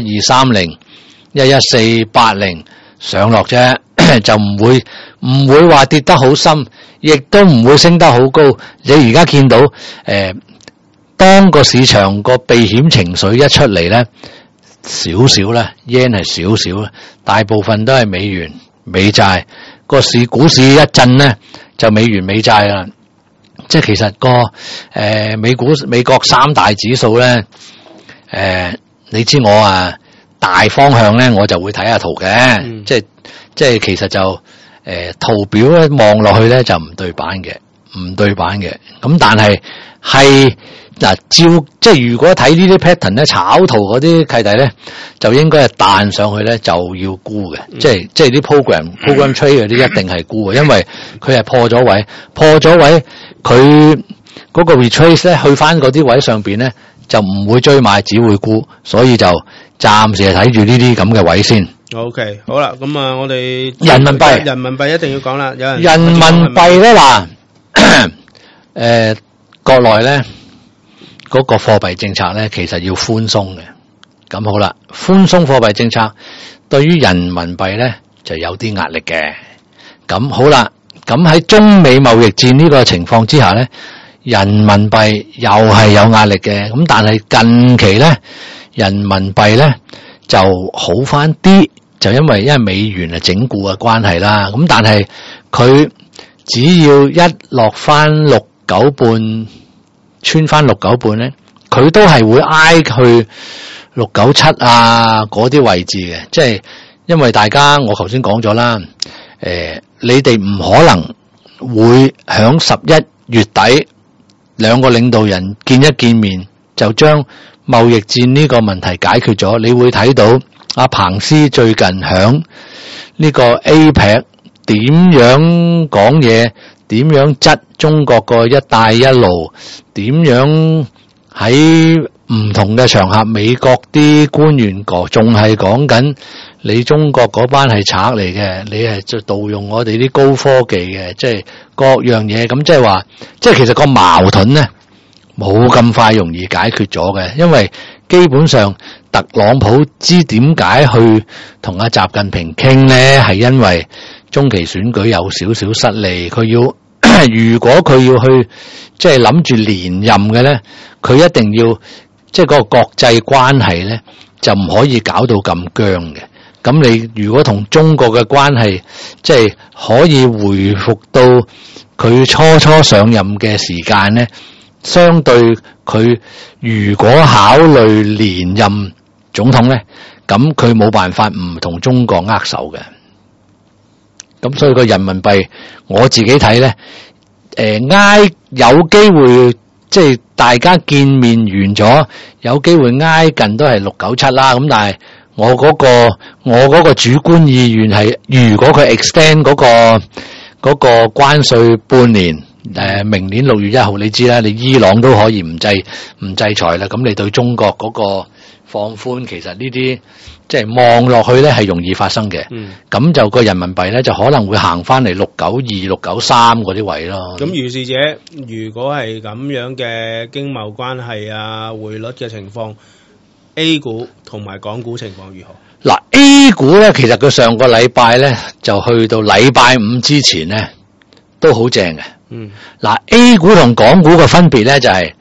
Speaker 2: 11230、11480上落啫，就唔會話跌得好深，亦都唔會升得好高。你而家見到當個市場個避險情緒一出嚟咧。少少啦 yen 係少少啦，大部分都係美元美債，個股市一震咧就美元美債啦。即係其實美國三大指數咧，你知我大方向咧我就會睇下圖嘅，即係其實就圖表咧望落去咧就唔對版嘅，咁但係嗱，即係如果睇呢啲 pattern 咧，炒圖嗰啲契弟咧，就應該係彈上去咧就要沽嘅，即係啲 program trade 嗰啲一定係沽嘅，因為佢係破咗位，佢嗰個 retrace 咧去翻嗰啲位上邊咧就唔會追買，只會沽，所以就暫時係睇住呢啲咁嘅位先。OK， 好啦，咁我哋人民幣一定要講啦，有人民幣咧嗱，國內咧。嗰個貨幣政策咧，其實要寬鬆嘅。咁好啦，寬鬆貨幣政策對於人民幣咧就有啲壓力嘅。咁好啦，咁喺中美貿易戰呢個情況之下咧，人民幣又係有壓力嘅。咁但係近期咧，人民幣咧就好翻啲，就因為美元整固嘅關係啦。咁但係佢只要一落翻6.9半。穿翻6.9半咧，佢都係會挨去6.97嗰啲位置嘅，即係因為大家我頭先講咗啦，你哋唔可能會響11月底兩個領導人見一見面就將貿易戰呢個問題解決咗。你會睇到阿彭斯最近響呢個 APEC 點樣講嘢。點樣質中國個一帶一路？點樣喺
Speaker 3: 唔同嘅場合，美國啲官員仲係講緊你中國嗰班係賊嚟嘅，你係就盜用我哋啲高科技嘅，即係各樣嘢。咁即係話，即係其實個矛盾咧冇咁快容易解決咗嘅，因為基本上特朗普知點解去同阿習近平傾咧，係因為中期選舉有少少失利，佢要如果佢要去即係諗住連任嘅咧，佢一定要即係嗰個國際關係咧就唔可以搞到咁僵嘅。咁你如果同中國嘅關係即係可以回復到佢初上任嘅時間咧，相對佢如果考慮連任總統咧，咁佢冇辦法唔同中國握手嘅。咁所以個人民幣我自己睇咧，有機會即係大家見面完咗，有機會挨近都係697啦。咁但係我嗰個主觀意願係，如果佢 extend 嗰個關稅半年，明年6月1號，你知啦，你伊朗都可以唔制裁啦。咁你對中國嗰個放寬，其實呢啲即係望落去咧係容易發生嘅。咁就個人民幣咧就可能會行翻嚟692、693嗰啲位咯。
Speaker 2: 咁如是者，如果係咁樣嘅經貿關係啊、匯率嘅情況，A 股同埋港股情況如何？
Speaker 3: 嗱 ，A 股咧其實佢上個禮拜咧就去到禮拜五之前咧都好正嘅。嗱 ，A 股同港股嘅分別咧就係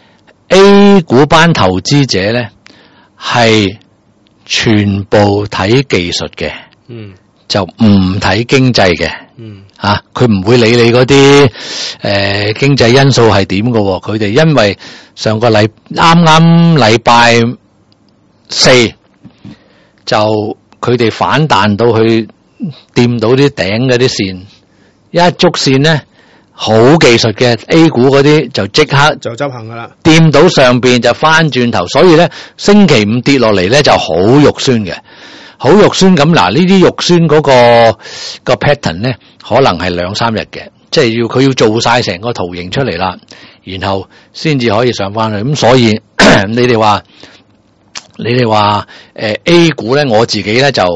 Speaker 3: A 股班投資者咧係全部睇技術嘅，就唔睇經濟嘅，佢唔會理你嗰啲經濟因素係點嘅，佢哋因為上個啱禮拜4就佢哋反彈到去掂到啲頂嗰啲線，一觸線咧好技術嘅 A 股嗰啲就即刻
Speaker 2: 就執行噶啦，
Speaker 3: 掂到上邊就翻轉頭，所以咧星期五跌落嚟咧就好肉酸嘅，好肉酸咁。嗱，呢啲肉酸嗰個 pattern 咧可能係2-3日嘅，即係佢要做晒成個圖形出嚟啦，然後先至可以上翻去。咁所以你哋話 A 股咧，我自己咧就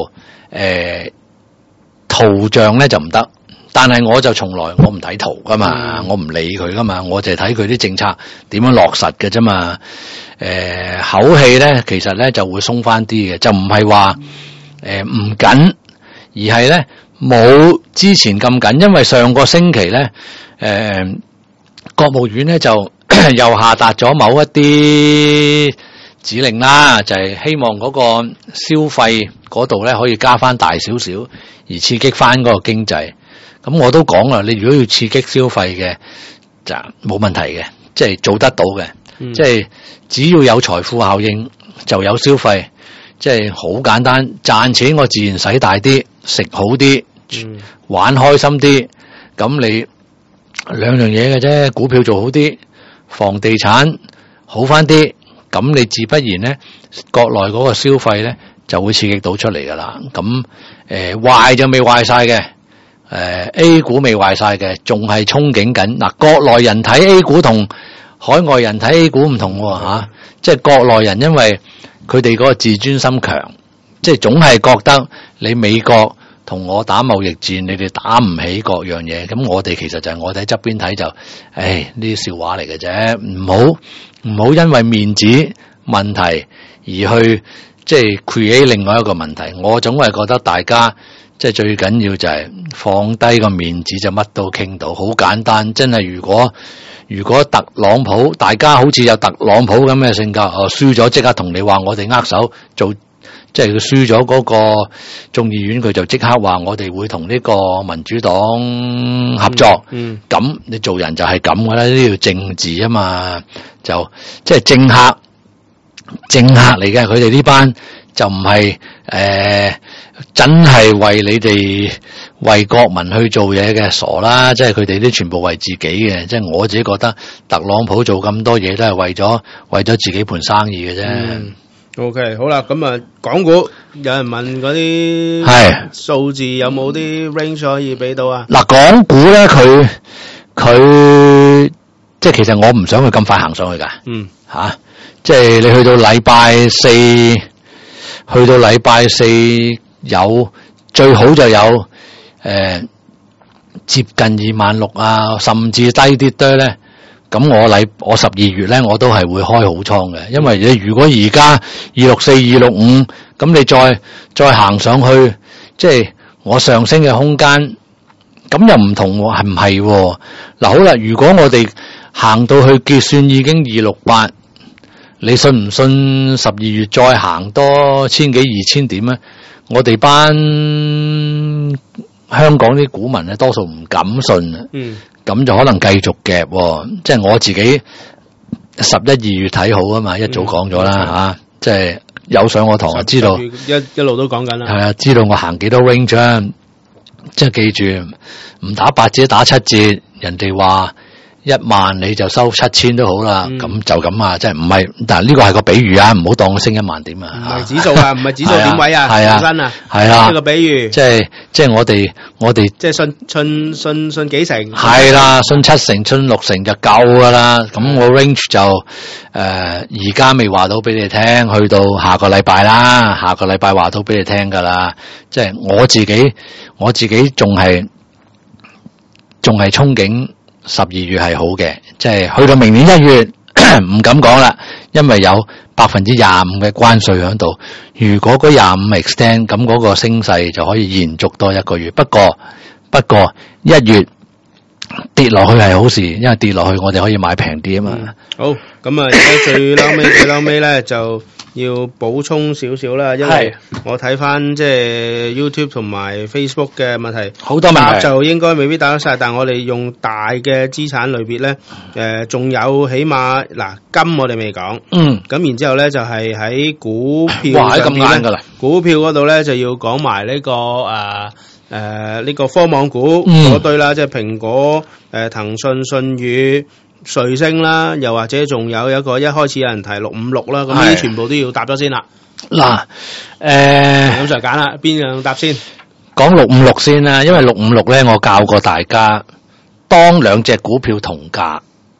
Speaker 3: 圖像咧就唔得。但係我就從來我唔睇圖噶嘛，我唔理佢噶嘛，我就睇佢啲政策點樣落實嘅啫嘛。口氣咧其實咧就會鬆翻啲嘅，就唔係話唔緊，而係咧冇之前咁緊，因為上個星期咧國務院咧就又下達咗某一啲指令啦，就係希望嗰個消費嗰度咧可以加翻大少少，而刺激翻嗰個經濟。咁我都講啦，你如果要刺激消費嘅，就冇問題嘅，即係做得到嘅，即係只要有財富效應就有消費，即係好簡單，賺錢我自然使大啲，食好啲，玩開心啲，咁你兩樣嘢嘅啫，股票做好啲，房地產好翻啲，咁你自不然咧，國內嗰個消費咧就會刺激到出嚟噶啦。咁壞就未壞晒嘅。A 股未壞晒嘅，仲係憧憬緊。嗱，國內人睇 A 股同海外人睇 A 股唔同吓，即係國內人因為佢哋嗰個自尊心強，即係總係覺得你美國同我打貿易戰，你哋打唔起各樣嘢。咁我哋其實就係我哋喺側邊睇就，呢啲笑話嚟嘅啫。唔好因為面子問題而去即係 create 另外一個問題。我總係覺得大家。即係最緊要就係放低個面子就乜都傾到，好簡單。真係如果特朗普大家好似有特朗普咁嘅性格，輸咗即刻同你話我哋握手做，即係佢輸咗嗰個眾議院，佢就即刻話我哋會同呢個民主黨合作。咁你做人就係咁嘅啦，呢條政治啊嘛，就即係政客嚟嘅，佢哋呢班就唔係真係為你哋為國民去做嘢嘅，傻啦！即係佢哋都全部為自己嘅，即係我自己覺得特朗普做咁多嘢都係為咗自己盤生意嘅啫。
Speaker 2: OK， 好啦，咁啊，港股有人問嗰啲係數字有冇啲 range 可以俾到啊？
Speaker 3: 嗱，港股咧佢即係其實我唔想佢咁快行上去㗎。 即係你去到禮拜四有最好就有接近26,000啊，甚至低啲多咧。咁我12月咧我都係會開好倉嘅，因為你如果而家264、265，咁你再行上去，即係我上升嘅空間，咁又唔同喎，係唔係喎？嗱好啦，如果我哋行到去結算已經268，你信唔信12月再行多千幾2000點咧？我哋班香港啲股民咧多數唔敢信啊。咁就可能繼續夾喎，即係我自己11、2月睇好啊嘛，一早講咗啦嚇，即係有上我堂就知道，
Speaker 2: 一路都講緊啦。
Speaker 3: 係啊，知道我行幾多 range 啊，即係記住唔打8折打7折，人哋話10000你就收7000都好啦，咁就咁啊，即係唔係？但係呢個係個比喻啊，唔好當升10000點啊。
Speaker 2: 唔係指數啊，唔係指數點位啊，
Speaker 3: 係啊，
Speaker 2: 本身啊，
Speaker 3: 係啦，
Speaker 2: 呢個比喻，
Speaker 3: 即係我哋
Speaker 2: 即係信幾成？
Speaker 3: 係啦，信7成、信6成就夠噶啦。咁我 range 就而家未話到俾你聽，去到下個禮拜啦，下個禮拜話到俾你聽噶啦。即係我自己仲係憧憬12月係好嘅，即係去到明年1月唔敢講啦，因為有25%嘅關稅喺度。如果嗰25 extend，咁嗰個升勢就可以延續多1個月。不過1月跌落去係好事，因為跌落去我哋可以買平啲啊嘛。
Speaker 2: 好，咁啊，而家最嬲尾咧就要補充少少啦，因為我睇翻即係 YouTube 同埋 Facebook 嘅問題，
Speaker 3: 好多問題
Speaker 2: 就應該未必答得晒，但係我哋用大嘅資產類別咧，仲有起碼金我哋未講，咁然之後咧就係喺股票上邊咧，股票嗰度咧就要講埋呢個呢個科網股嗰堆啦，即係蘋果、騰訊、信譽、瑞星啦，又或者仲有一個一開始有人提656啦，咁呢啲全部都要答咗先啦。
Speaker 3: 嗱，
Speaker 2: 咁就揀啦，邊樣答先？
Speaker 3: 講656先啦，因為656咧，我教過大家，當兩隻股票同價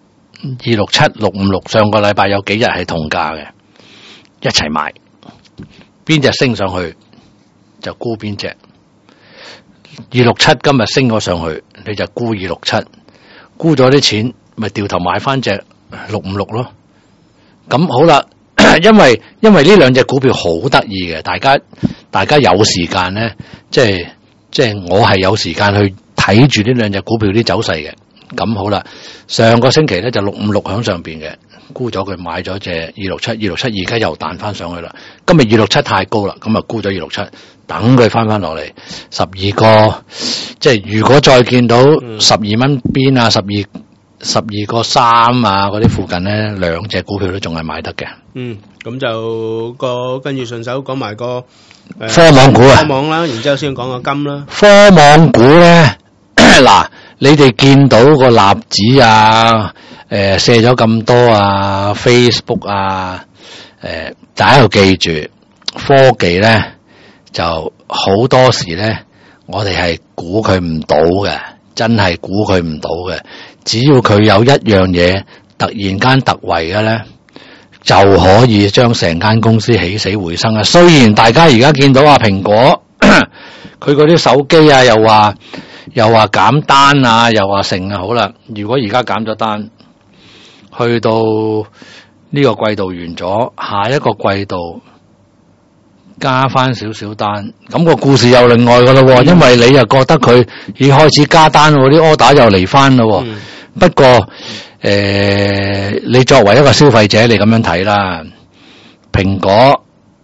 Speaker 3: ，267、656，上個禮拜有幾日係同價嘅，一齊買，邊隻升上去就沽邊隻。267今日升咗上去，你就沽267，沽咗啲錢，咪掉頭買翻隻656咯。咁好啦，因為呢兩隻股票好得意嘅，大家有時間咧，即係我係有時間去睇住呢兩隻股票啲走勢嘅。咁好啦，上個星期咧就656響上邊嘅，沽咗佢買咗隻267，而家又彈翻上去啦。今日267太高啦，咁啊沽咗267，等佢翻落嚟12個，即係如果再見到12蚊邊啊，12個3啊嗰啲附近咧，兩隻股票都仲係買得嘅。
Speaker 2: 咁就跟住順手講埋個
Speaker 3: 科網股啊，
Speaker 2: 科網啦，然之後先講個金啦。
Speaker 3: 科網股咧，嗱，你哋見到個納指啊，卸咗咁多啊 ，Facebook 啊，大家要記住，科技咧就好多時咧，我哋係估佢唔到嘅，真係估佢唔到嘅。只要佢有一樣嘢突然間突圍嘅咧，就可以將成間公司起死回生啊！雖然大家而家見到啊，蘋果佢嗰啲手機啊，又話減單啊，又話成啊，好啦，如果而家減咗單，去到呢個季度完咗，下一個季度加翻少少單，咁個故事又另外噶咯，因為你又覺得佢已經開始加單，啲 order 又嚟翻咯。不過你作為一個消費者，你咁樣睇啦，蘋果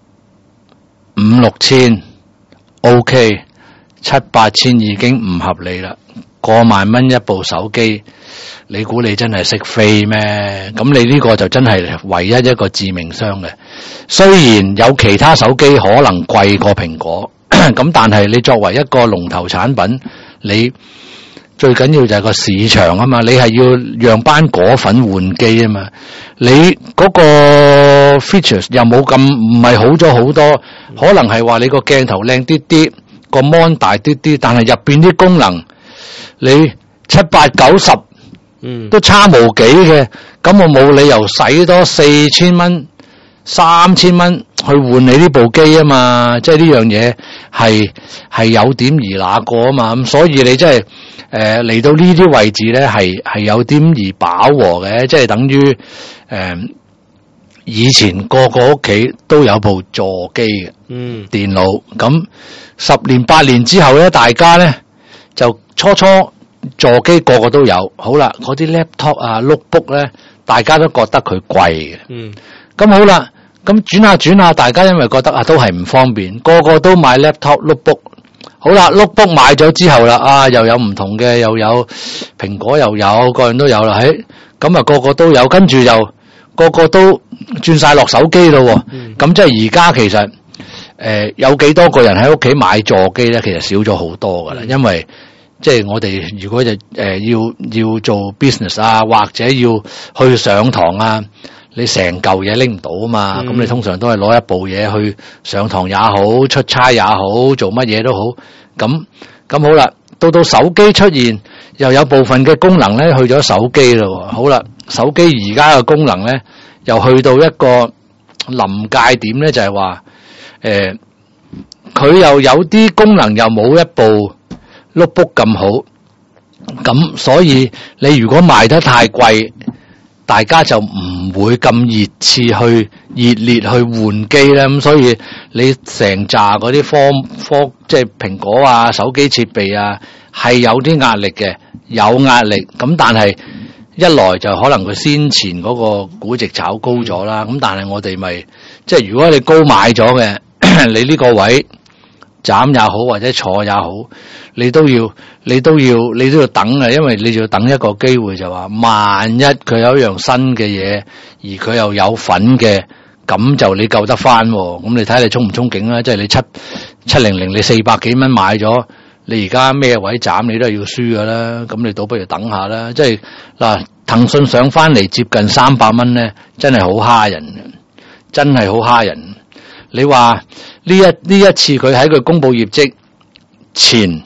Speaker 3: 5-6千 OK， 7-8千已經唔合理啦，過萬蚊一部手機，你估你真係識飛咩？咁你呢個就真係唯一一個致命傷嘅。雖然有其他手機可能貴過蘋果，咁但係你作為一個龍頭產品，你最緊要就係個市場啊嘛，你係要讓班果粉換機啊嘛，你嗰個 features 又冇咁唔係好咗好多，可能係話你個鏡頭靚啲啲，個 mon 大啲啲，但係入邊啲功能你7、8、9、10都差無幾嘅，咁我冇理由使多4000蚊 3000蚊去換你呢部機啊嘛，即係呢樣嘢係有點而那個啊嘛，咁所以你真係嚟到呢啲位置咧係有點而飽和嘅，即係等於以前個屋企都有部座機嘅電腦，咁10年8年之後咧，大家咧就初座機個個都有，好啦，嗰啲 laptop 啊 notebook 咧，大家都覺得佢貴嘅，咁好啦，咁轉下，大家因為覺得都係唔方便，個個都買 laptop notebook， 好啦 notebook 買咗之後啦，又有唔同嘅，又有蘋果又有，個人都有啦，咁啊個個都有，跟住又個個都轉晒落手機咯，咁即係而家其實有幾多個人喺屋企買座機咧？其實少咗好多噶啦，因為即係我哋如果要做 business 啊，或者要去上堂啊，你成嚿嘢拎唔到啊嘛，咁你通常都係攞一部嘢去上堂也好，出差也好，做乜嘢都好，咁好啦，到手機出現，又有部分嘅功能咧去咗手機咯，好啦，手機而家嘅功能咧又去到一個臨界點咧，就係話佢又有啲功能又冇一部notebook 咁好，咁所以你如果賣得太貴，大家就唔會咁熱烈去換機啦。咁所以你成扎嗰啲科即係蘋果啊、手機設備啊，係有啲壓力嘅，有壓力。咁但係一來就可能佢先前嗰個估值炒高咗啦。咁但係我哋咪即係如果你高買咗嘅，你呢個位斬也好或者坐也好，你都要等啊，因為你要等一個機會，就話萬一佢有一樣新嘅嘢，而佢又有份嘅，咁就你救得翻。咁你睇下你憧唔憧憬啦？即係你700你400幾蚊買咗，你而家咩位斬你都係要輸噶啦。咁你倒不如等下啦。即係嗱，騰訊上翻嚟接近300蚊咧，真係好蝦人，真係好蝦人。你話呢一次佢喺佢公布業績前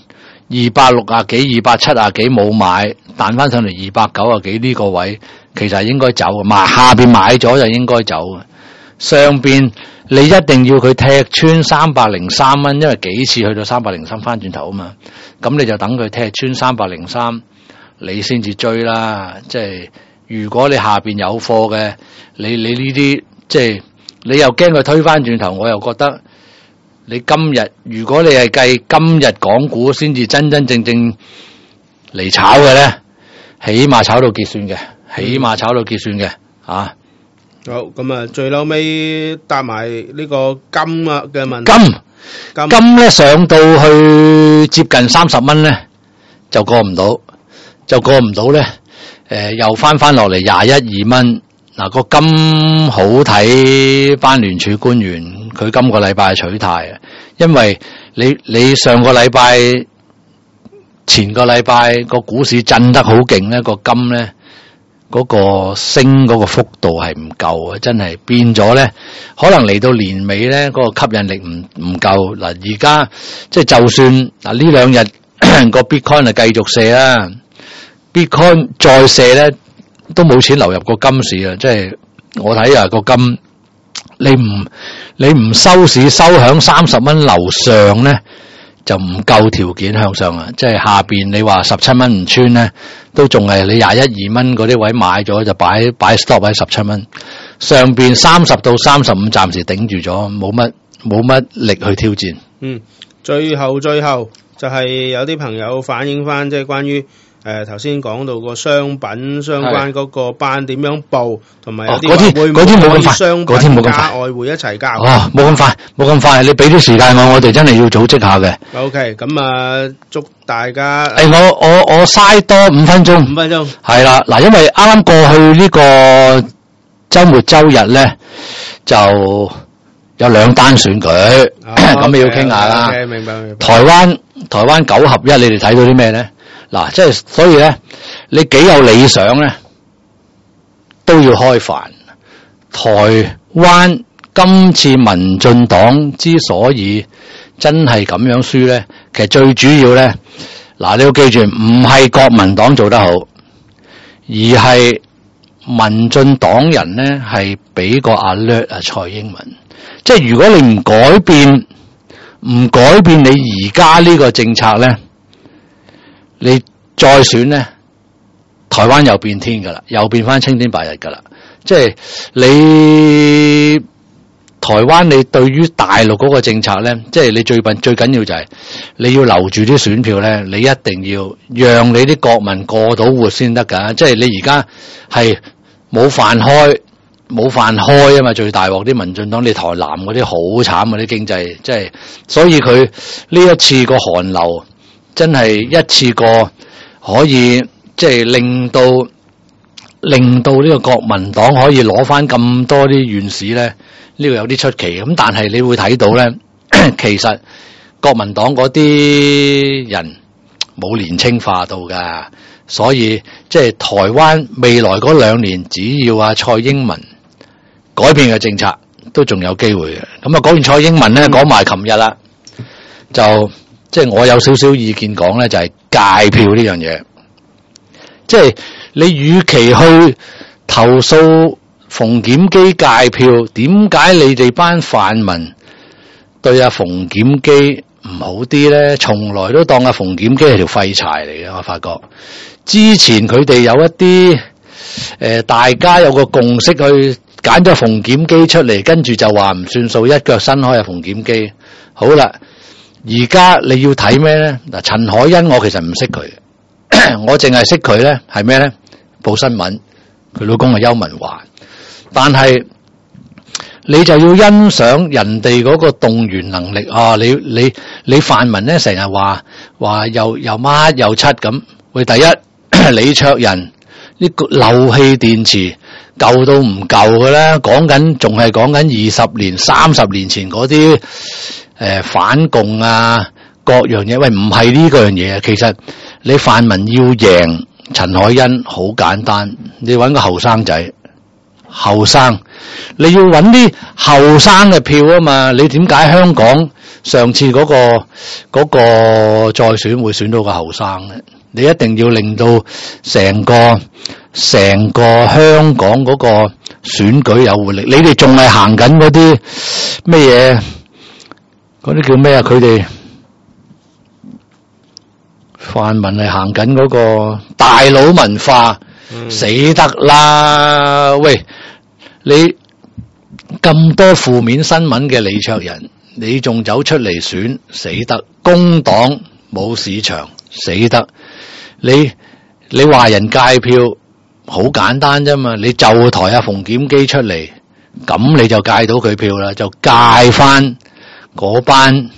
Speaker 3: 260幾、270幾冇買，彈翻上嚟290幾呢個位，其實係應該走嘅。下邊買咗就應該走嘅，上邊你一定要佢踢穿303蚊，因為幾次去到303翻轉頭啊嘛。咁你就等佢踢穿303，你先至追啦。即係如果你下邊有貨嘅，你呢啲即係。你又驚佢推翻轉頭，我又覺得你今日如果你係計今日港股先至真正嚟炒嘅咧，起碼炒到結算嘅，啊！
Speaker 2: 好，咁啊，最嬲尾搭埋呢個金啊嘅問題。
Speaker 3: 金咧上到去接近30蚊咧，就過唔到咧，又翻落嚟21、2蚊。嗱，個金好睇，班聯儲官員佢今個禮拜取態啊，因為你上個禮拜、前個禮拜個股市震得好勁咧，個金咧嗰個升嗰個幅度係唔夠啊，真係變咗咧，可能嚟到年尾咧嗰個吸引力唔夠。嗱，而家即係就算嗱呢兩日個 Bitcoin 係繼續射啦 ，Bitcoin 再射咧。都冇錢流入個金市啊！即係我睇啊，個金你唔收市收響30蚊樓上咧，就唔夠條件向上啊！即係下邊你話17蚊唔穿咧，都仲係你21、2蚊嗰啲位買咗就擺 stop 喺17蚊，上邊30到35暫時頂住咗，冇乜力去挑戰。
Speaker 2: 最後就係有啲朋友反映翻，即係關於。頭先講到個商品相關嗰個班點樣報，同埋有啲會唔會可以商品加外匯一齊交？
Speaker 3: 冇咁快，你俾啲時間我哋真係要組織下嘅。
Speaker 2: OK， 咁啊，祝大家。
Speaker 3: 我嘥多5分鐘。5
Speaker 2: 分鐘。係
Speaker 3: 啦，嗱，因為啱啱過去呢個週末週日咧，就有2單選舉，咁你要傾下啦。
Speaker 2: 明白。
Speaker 3: 台灣9合1，你哋睇到啲咩咧？嗱，即係所以咧，你幾有理想咧，都要開飯。台灣今次民進黨之所以真係咁樣輸咧，其實最主要咧，嗱，你要記住，唔係國民黨做得好，而係民進黨人咧係俾個 alert 啊蔡英文，即係如果你唔改變你而家呢個政策咧，你再選咧，台灣又變天噶啦，又變翻青天白日噶啦。即係你台灣，你對於大陸嗰個政策咧，即係你最緊要就係你要留住啲選票咧，你一定要讓你啲國民過到活先得噶。即係你而家係冇飯開啊嘛，最大鑊啲民進黨，你台南嗰啲好慘啊啲經濟，即係所以佢呢一次個寒流真係一次過可以即係令到呢個國民黨可以攞翻咁多啲院士咧，呢個有啲出奇。咁但係你會睇到咧，其實國民黨嗰啲人冇年青化到噶，所以即係台灣未來嗰2年，只要蔡英文改變嘅政策，都仲有機會嘅。咁啊，講完蔡英文咧，講埋琴日啦，就即係我有少少意見講咧，就係界票呢樣嘢。即係你與其去投訴馮檢基界票，點解你哋班泛民對阿馮檢基唔好啲咧？從來都當阿馮檢基係條廢柴嚟嘅。我發覺之前佢哋有一啲大家有個共識去揀咗馮檢基出嚟，跟住就話唔算數，一腳伸開阿馮檢基。好啦，而家你要睇咩咧？嗱，陳凱欣我其實唔識佢。我淨係識佢咧，係咩咧？報新聞，佢老公係邱文華。但係你就要欣賞人哋嗰個動員能力啊！你泛民咧成日話又乜又七咁。喂，第一李卓人呢個漏氣電池舊到唔舊嘅咧，仲係講緊20年、30年前嗰啲反共啊各樣嘢。喂，唔係呢個樣嘢啊！其實你泛民要贏陳凱欣好簡單，你揾個後生仔，你要揾啲後生嘅票啊嘛！你點解香港上次嗰個再選會選到個後生咧？你一定要令到成個香港嗰個選舉有活力。你哋仲係行緊嗰啲咩嘢？嗰啲叫咩啊？佢哋泛民係行緊嗰個大佬文化，死得啦！喂，你咁多負面新聞嘅李卓人，你仲走出嚟選，死得！工黨冇市場，死得！你話人界票好簡單啫嘛，你就抬阿馮檢基出嚟，咁你就界到佢票啦，就界翻嗰班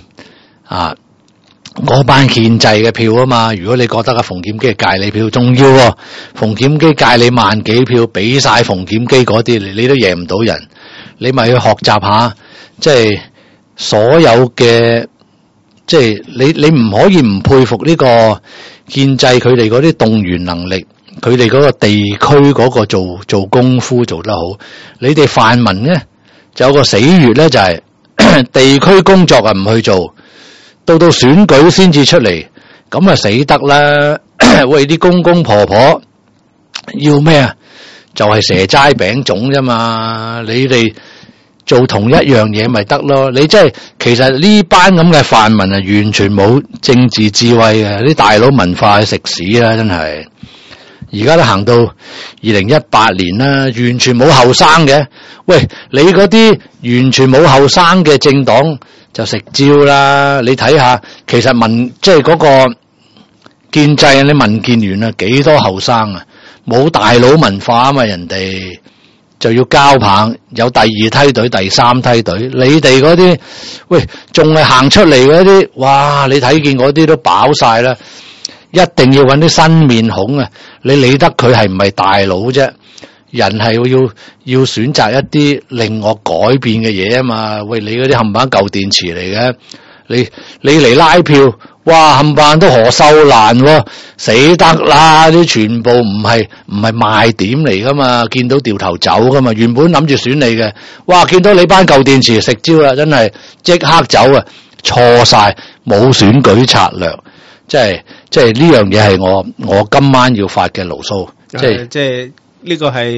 Speaker 3: 建制嘅票啊嘛。如果你覺得阿馮檢基係界你票，仲要馮檢基界你萬幾票，俾晒馮檢基嗰啲，你都贏唔到人。你咪去學習下，即係所有嘅，即係你唔可以唔佩服呢個建制佢哋嗰啲動員能力，佢哋嗰個地區嗰個做功夫做得好。你哋泛民咧就有個死穴咧，就係地區工作啊唔去做，到選舉先至出嚟，咁啊死得啦！喂，啲公公婆婆要咩啊？就係蛇齋餅粽啫嘛！你哋做同一樣嘢咪得咯？你真係其實呢班咁嘅泛民啊，完全冇政治智慧嘅，啲大佬文化去食屎啦！真係，而家都行到2018年啦，完全冇後生嘅。喂，你嗰啲完全冇後生嘅政黨就食蕉啦！你睇下，其實即係嗰個建制啊，你民建聯啊，幾多後生啊？冇大佬文化啊嘛，人哋就要交棒，有第2梯隊、第3梯隊。你哋嗰啲，喂，仲係行出嚟嗰啲，哇！你睇見嗰啲都飽晒啦，一定要揾啲新面孔啊！你理得佢係唔係大佬啫？人係要選擇一啲令我改變嘅嘢啊嘛！喂，你嗰啲冚唪唥舊電池嚟嘅，你嚟拉票，哇，冚唪唥都何秀蘭喎，死得啦！啲全部唔係賣點嚟噶嘛，見到掉頭走噶嘛，原本諗住選你嘅，哇，見到你班舊電池食蕉啦，真係即刻走啊！錯晒，冇選舉策略，即係呢樣嘢係我今晚要發嘅牢騷，
Speaker 2: 即係呢個係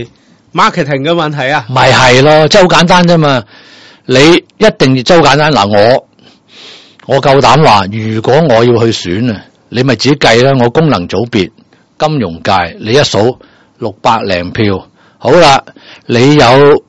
Speaker 2: marketing 嘅問題啊。
Speaker 3: 咪係咯，即係好簡單啫嘛。你一定要即係好簡單嗱，我夠膽話，如果我要去選啊，你咪自己計啦。我功能組別金融界，你一數600零票，好啦，你有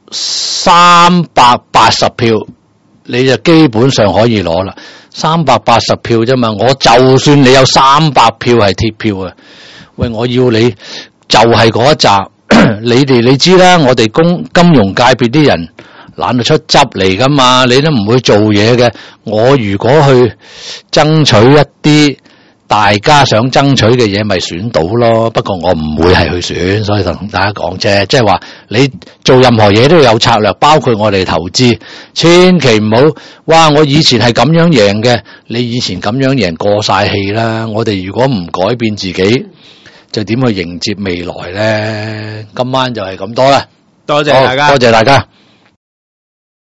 Speaker 3: 380票，你就基本上可以攞啦。380票啫嘛，我就算你有300票係鐵票啊，喂，我要你就係嗰一集。你知啦，我哋金融界別啲人懶到出汁嚟噶嘛，你都唔會做嘢嘅。我如果去爭取一啲大家想爭取嘅嘢，咪選到咯。不過我唔會係去選，所以同大家講啫，即係話你做任何嘢都要有策略，包括我哋投資，千祈唔好哇！我以前係咁樣贏嘅，你以前咁樣贏過晒氣啦。我哋如果唔改變自己，就點去迎接未來咧？今晚就係咁多啦，
Speaker 2: 多謝大家，
Speaker 3: 多謝大家。